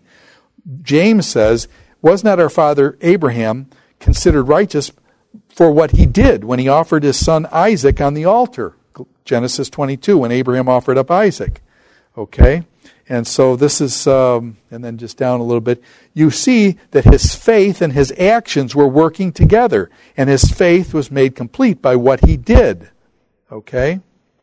Speaker 1: James says, "Was not our father Abraham considered righteous for what he did when he offered his son Isaac on the altar?" Genesis twenty-two, when Abraham offered up Isaac. Okay? And so this is, um, and then just down a little bit, you see that his faith and his actions were working together, and his faith was made complete by what he did. Okay?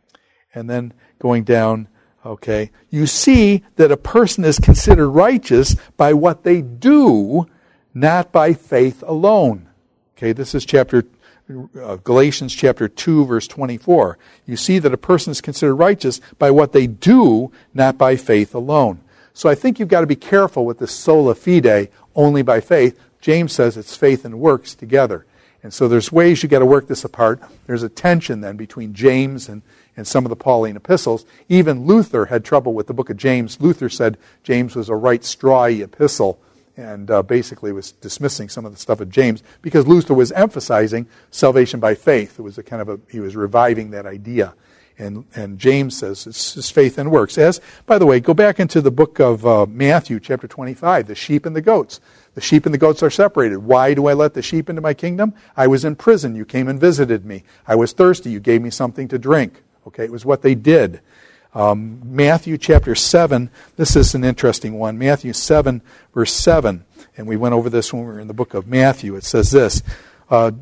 Speaker 1: And then going down, okay, you see that a person is considered righteous by what they do, not by faith alone. Okay, this is chapter uh, Galatians chapter two, verse twenty-four. You see that a person is considered righteous by what they do, not by faith alone. So I think you've got to be careful with this sola fide, only by faith. James says it's faith and works together. And so there's ways you've got to work this apart. There's a tension then between James and, and some of the Pauline epistles. Even Luther had trouble with the book of James. Luther said James was a right strawy epistle, and uh, basically was dismissing some of the stuff of James because Luther was emphasizing salvation by faith. It was a kind of a, he was reviving that idea. And and James says it's, it's faith and works. As, by the way, go back into the book of uh, Matthew, chapter twenty-five, the sheep and the goats. The sheep and the goats are separated. Why do I let the sheep into my kingdom? I was in prison. You came and visited me. I was thirsty. You gave me something to drink. Okay, it was what they did. Um, Matthew chapter seven, this is an interesting one. Matthew seven, verse seven. And we went over this when we were in the book of Matthew. It says this. Uh,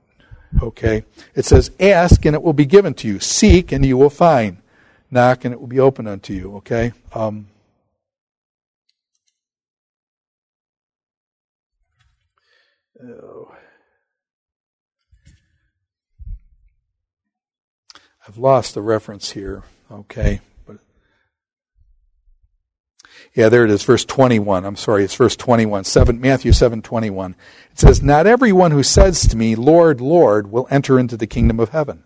Speaker 1: okay. It says, "Ask and it will be given to you. Seek and you will find. Knock and it will be opened unto you." Okay. Um, oh. I've lost the reference here. Okay. But yeah, there it is, verse twenty-one. I'm sorry, it's verse twenty-one. Seven, Matthew seven twenty-one. It says, "Not everyone who says to me, 'Lord, Lord,' will enter into the kingdom of heaven."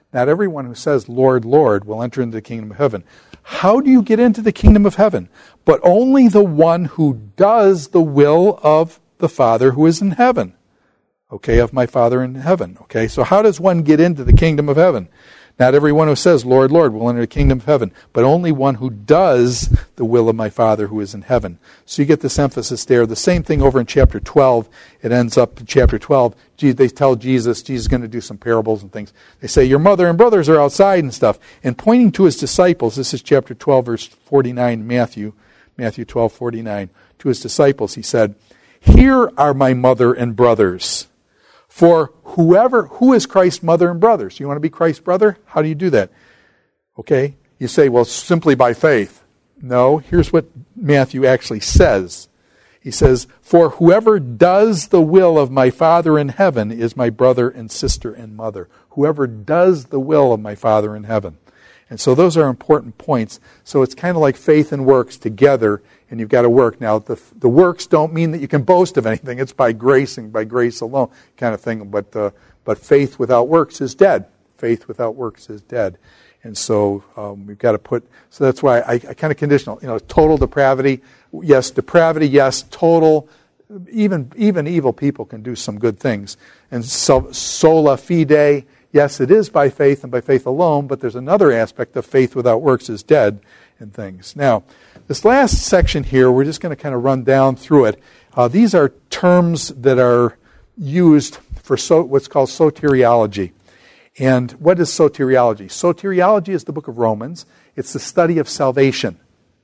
Speaker 1: Not everyone who says, Lord, Lord, will enter into the kingdom of heaven. How do you get into the kingdom of heaven? But only the one who does the will of the Father who is in heaven. Okay, of my Father in heaven. Okay, so how does one get into the kingdom of heaven? Not everyone who says, Lord, Lord, will enter the kingdom of heaven, but only one who does the will of my Father who is in heaven. So you get this emphasis there. The same thing over in chapter twelve. It ends up in chapter twelve. They tell Jesus, Jesus is going to do some parables and things. They say, your mother and brothers are outside and stuff. And pointing to his disciples, this is chapter twelve, verse forty-nine, Matthew, Matthew twelve, forty-nine. To his disciples, he said, here are my mother and brothers. For whoever, who is Christ's mother and brothers? You want to be Christ's brother? How do you do that? Okay, you say, well, simply by faith. No, here's what Matthew actually says. He says, for whoever does the will of my Father in heaven is my brother and sister and mother. Whoever does the will of my Father in heaven. And so those are important points. So it's kind of like faith and works together, and you've got to work. Now, the the works don't mean that you can boast of anything. It's by grace and by grace alone kind of thing. But uh, but faith without works is dead. Faith without works is dead. And so um, we've got to put, so that's why I, I kind of conditional, you know, total depravity. Yes, depravity, yes, total. Even, even evil people can do some good things. And so, sola fide, yes, it is by faith and by faith alone, but there's another aspect of faith without works is dead and things. Now, this last section here, we're just going to kind of run down through it. Uh, these are terms that are used for so, what's called soteriology. And what is soteriology? Soteriology is the book of Romans. It's the study of salvation.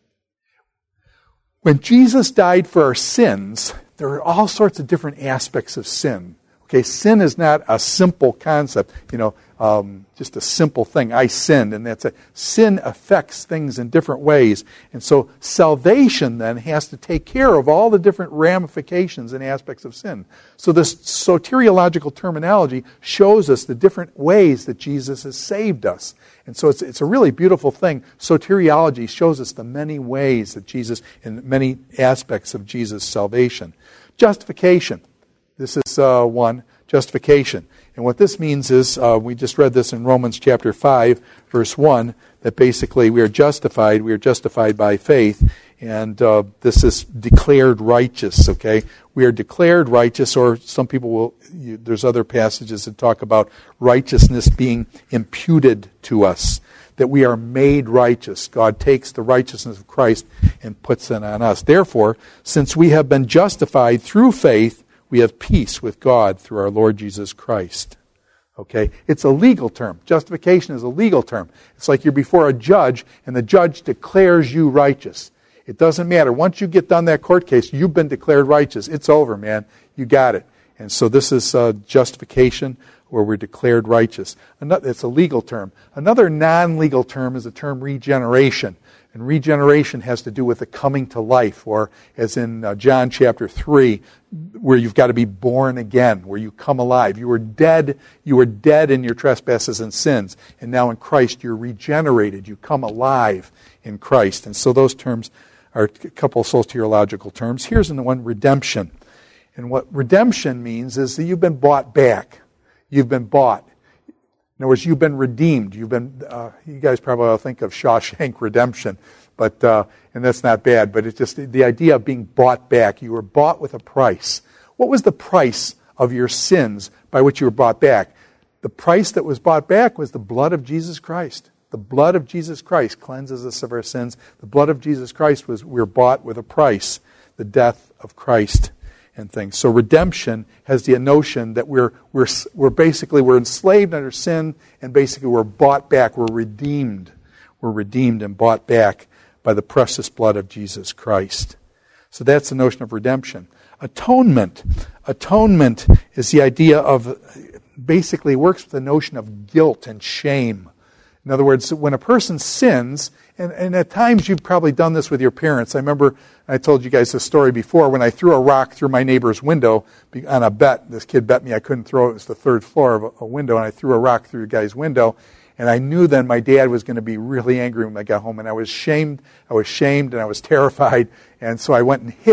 Speaker 1: When Jesus died for our sins, there are all sorts of different aspects of sin. Okay, sin is not a simple concept, you know, um, just a simple thing. I sinned, and that's it. Sin affects things in different ways. And so salvation then has to take care of all the different ramifications and aspects of sin. So this soteriological terminology shows us the different ways that Jesus has saved us. And so it's, it's a really beautiful thing. Soteriology shows us the many ways that Jesus, in many aspects of Jesus' salvation. Justification. This is uh, one, justification. And what this means is, uh, we just read this in Romans chapter five, verse one, that basically we are justified, we are justified by faith, and uh, this is declared righteous, okay? We are declared righteous, or some people will, you, there's other passages that talk about righteousness being imputed to us, that we are made righteous. God takes the righteousness of Christ and puts it on us. Therefore, since we have been justified through faith, we have peace with God through our Lord Jesus Christ. Okay? It's a legal term. Justification is a legal term. It's like you're before a judge, and the judge declares you righteous. It doesn't matter. Once you get done that court case, you've been declared righteous. It's over, man. You got it. And so this is uh, justification, where we're declared righteous. Another, it's a legal term. Another non-legal term is the term regeneration. And regeneration has to do with the coming to life, or as in uh, John chapter three, where you've got to be born again, where you come alive. You were dead, you were dead in your trespasses and sins, and now in Christ you're regenerated. You come alive in Christ. And so those terms are a couple of soteriological terms. Here's the one, redemption. And what redemption means is that you've been bought back. You've been bought. In other words, you've been redeemed. You've been. Uh, you guys probably all think of Shawshank Redemption, but uh, and that's not bad. But it's just the, the idea of being bought back. You were bought with a price. What was the price of your sins by which you were bought back? The price that was bought back was the blood of Jesus Christ. The blood of Jesus Christ cleanses us of our sins. The blood of Jesus Christ was we were bought with a price, the death of Christ. And things. So redemption has the notion that we're we're we're basically we're enslaved under sin, and basically we're bought back, we're redeemed. We're redeemed and bought back by the precious blood of Jesus Christ. So that's the notion of redemption. Atonement. Atonement is the idea of, basically works with the notion of guilt and shame. In other words, when a person sins, and, and at times you've probably done this with your parents. I remember I told you guys this story before when I threw a rock through my neighbor's window on a bet. This kid bet me I couldn't throw it. It was the third floor of a, a window, and I threw a rock through the guy's window. And I knew then my dad was going to be really angry when I got home. And I was shamed. I was shamed and I was terrified. And so I went and hid.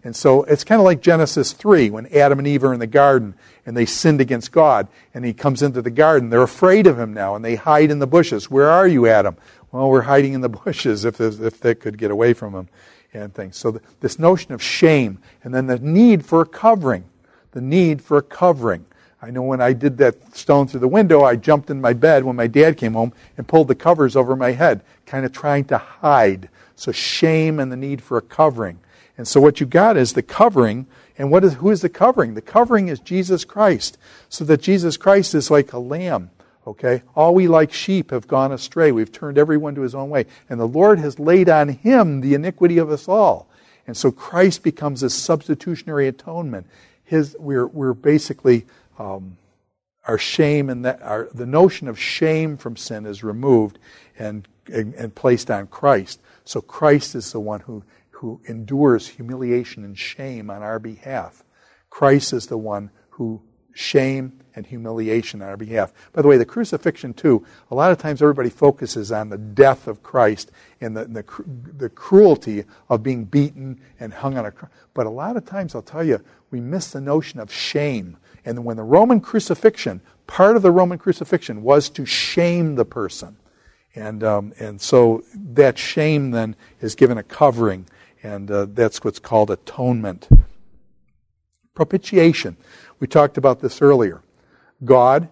Speaker 1: And so it's kind of like Genesis three, when Adam and Eve are in the garden and they sinned against God. And he comes into the garden. They're afraid of him now, and they hide in the bushes. Where are you, Adam? Well, we're hiding in the bushes if, if they could get away from him and things. So the, this notion of shame, and then the need for a covering. The need for a covering. I know when I did that stone through the window, I jumped in my bed when my dad came home and pulled the covers over my head, kind of trying to hide. So shame and the need for a covering. And so what you got is the covering. And what is who is the covering? The covering is Jesus Christ. So that Jesus Christ is like a lamb. Okay? All we like sheep have gone astray. We've turned everyone to his own way. And the Lord has laid on him the iniquity of us all. And so Christ becomes a substitutionary atonement. His, we're, we're basically... Um, our shame and that our, the notion of shame from sin is removed and, and and placed on Christ. So Christ is the one who who endures humiliation and shame on our behalf. Christ is the one who shame and humiliation on our behalf. By the way, the crucifixion too. A lot of times everybody focuses on the death of Christ and the the, the cruelty of being beaten and hung on a cross. But a lot of times, I'll tell you, we miss the notion of shame. And when the Roman crucifixion, part of the Roman crucifixion was to shame the person. And um, and so that shame then is given a covering, and uh, that's what's called atonement. Propitiation. We talked about this earlier. God,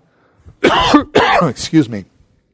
Speaker 1: excuse me,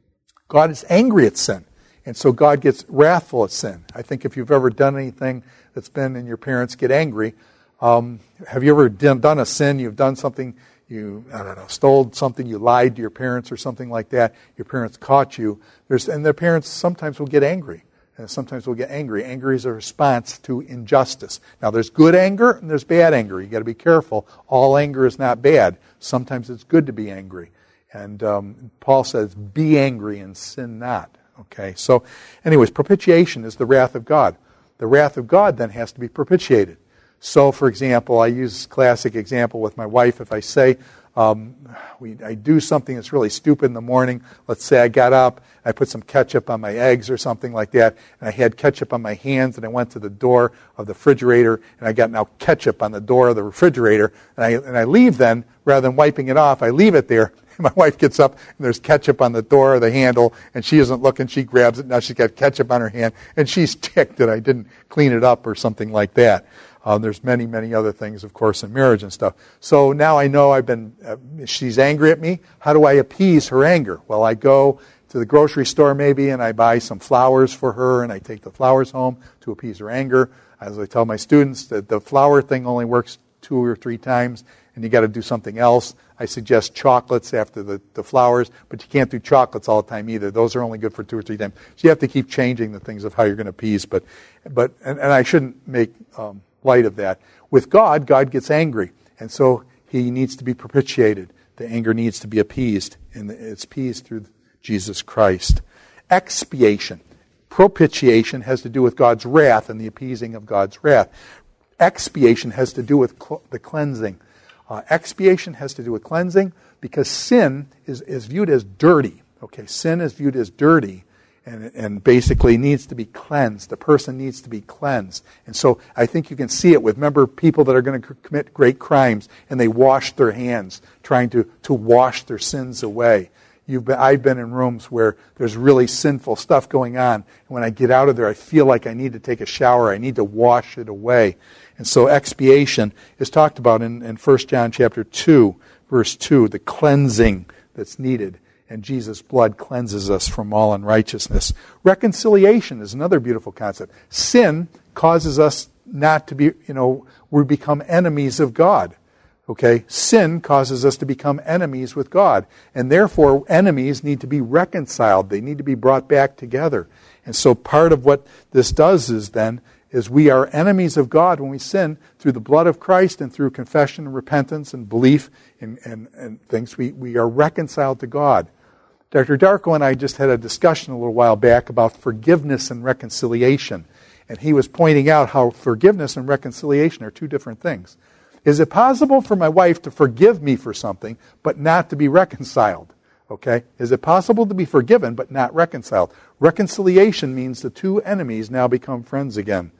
Speaker 1: God is angry at sin. And so God gets wrathful at sin. I think if you've ever done anything that's been, and your parents get angry, Um, have you ever done, done a sin? You've done something, you, I don't know, stole something, you lied to your parents or something like that. Your parents caught you. There's, and their parents sometimes will get angry. And sometimes will get angry. Anger is a response to injustice. Now, there's good anger and there's bad anger. You've got to be careful. All anger is not bad. Sometimes it's good to be angry. And um, Paul says, be angry and sin not. Okay, so anyways, propitiation is the wrath of God. The wrath of God then has to be propitiated. So, for example, I use this classic example with my wife. If I say, um, we, I do something that's really stupid in the morning, let's say I got up, I put some ketchup on my eggs or something like that, and I had ketchup on my hands, and I went to the door of the refrigerator, and I got now ketchup on the door of the refrigerator, and I, and I leave then, rather than wiping it off, I leave it there. My wife gets up, and there's ketchup on the door or the handle, and she isn't looking. She grabs it. Now she's got ketchup on her hand, and she's ticked that I didn't clean it up or something like that. Uh, there's many, many other things, of course, in marriage and stuff. So now I know I've been, uh, she's angry at me. How do I appease her anger? Well, I go to the grocery store maybe, and I buy some flowers for her, and I take the flowers home to appease her anger. As I tell my students, that the flower thing only works two or three times, and you got to do something else. I suggest chocolates after the, the flowers, but you can't do chocolates all the time either. Those are only good for two or three times. So you have to keep changing the things of how you're going to appease. But, but and, and I shouldn't make um, light of that. With God, God gets angry, and so he needs to be propitiated. The anger needs to be appeased, and it's appeased through Jesus Christ. Expiation. Propitiation has to do with God's wrath and the appeasing of God's wrath. Expiation has to do with cl- the cleansing. Uh, expiation has to do with cleansing because sin is, is viewed as dirty. Okay, sin is viewed as dirty and, and basically needs to be cleansed. The person needs to be cleansed. And so I think you can see it with, remember, people that are going to commit great crimes and they wash their hands trying to, to wash their sins away. You've been, I've been in rooms where there's really sinful stuff going on. And when I get out of there, I feel like I need to take a shower. I need to wash it away. And so expiation is talked about in, in First John chapter two, verse two, the cleansing that's needed. And Jesus' blood cleanses us from all unrighteousness. Reconciliation is another beautiful concept. Sin causes us not to be, you know, we become enemies of God. Okay? Sin causes us to become enemies with God. And therefore, enemies need to be reconciled. They need to be brought back together. And so part of what this does is then, is we are enemies of God when we sin through the blood of Christ and through confession and repentance and belief and, and, and things. We, we are reconciled to God. Doctor Darko and I just had a discussion a little while back about forgiveness and reconciliation. And he was pointing out how forgiveness and reconciliation are two different things. Is it possible for my wife to forgive me for something but not to be reconciled? Okay? Is it possible to be forgiven but not reconciled? Reconciliation means the two enemies now become friends again.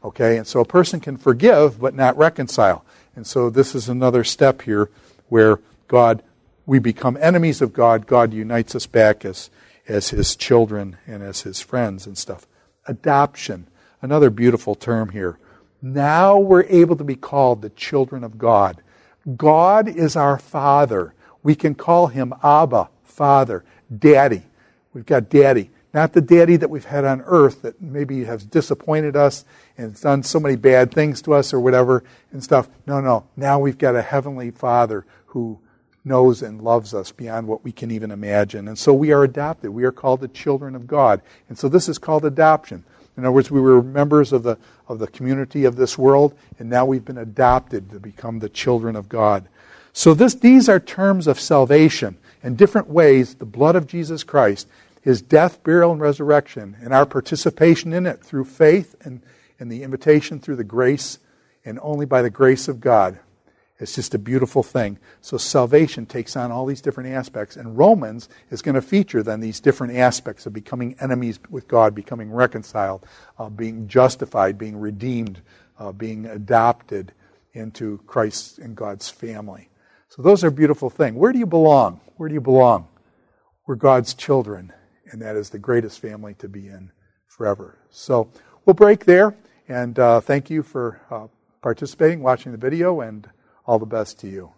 Speaker 1: Okay, and so a person can forgive but not reconcile. And so this is another step here where God, we become enemies of God. God unites us back as, as his children and as his friends and stuff. Adoption, another beautiful term here. Now we're able to be called the children of God. God is our Father. We can call him Abba, Father, Daddy. We've got Daddy. Not the daddy that we've had on earth that maybe has disappointed us and done so many bad things to us or whatever and stuff. No, no. Now we've got a heavenly Father who knows and loves us beyond what we can even imagine. And so we are adopted. We are called the children of God. And so this is called adoption. In other words, we were members of the of the community of this world, and now we've been adopted to become the children of God. So this these are terms of salvation. In different ways, the blood of Jesus Christ, his death, burial, and resurrection, and our participation in it through faith and, and the invitation through the grace, and only by the grace of God. It's just a beautiful thing. So salvation takes on all these different aspects, and Romans is going to feature then these different aspects of becoming enemies with God, becoming reconciled, uh, being justified, being redeemed, uh, being adopted into Christ and God's family. So those are beautiful things. Where do you belong? Where do you belong? We're God's children. And that is the greatest family to be in forever. So we'll break there. And uh, thank you for uh, participating, watching the video, and all the best to you.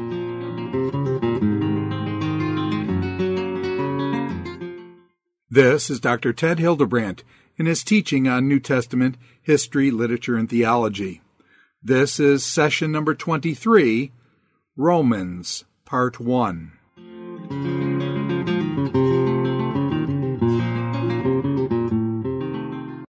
Speaker 1: This is Doctor Ted Hildebrandt in his teaching on New Testament history, literature, and theology. This is session number twenty-three, Romans, part one.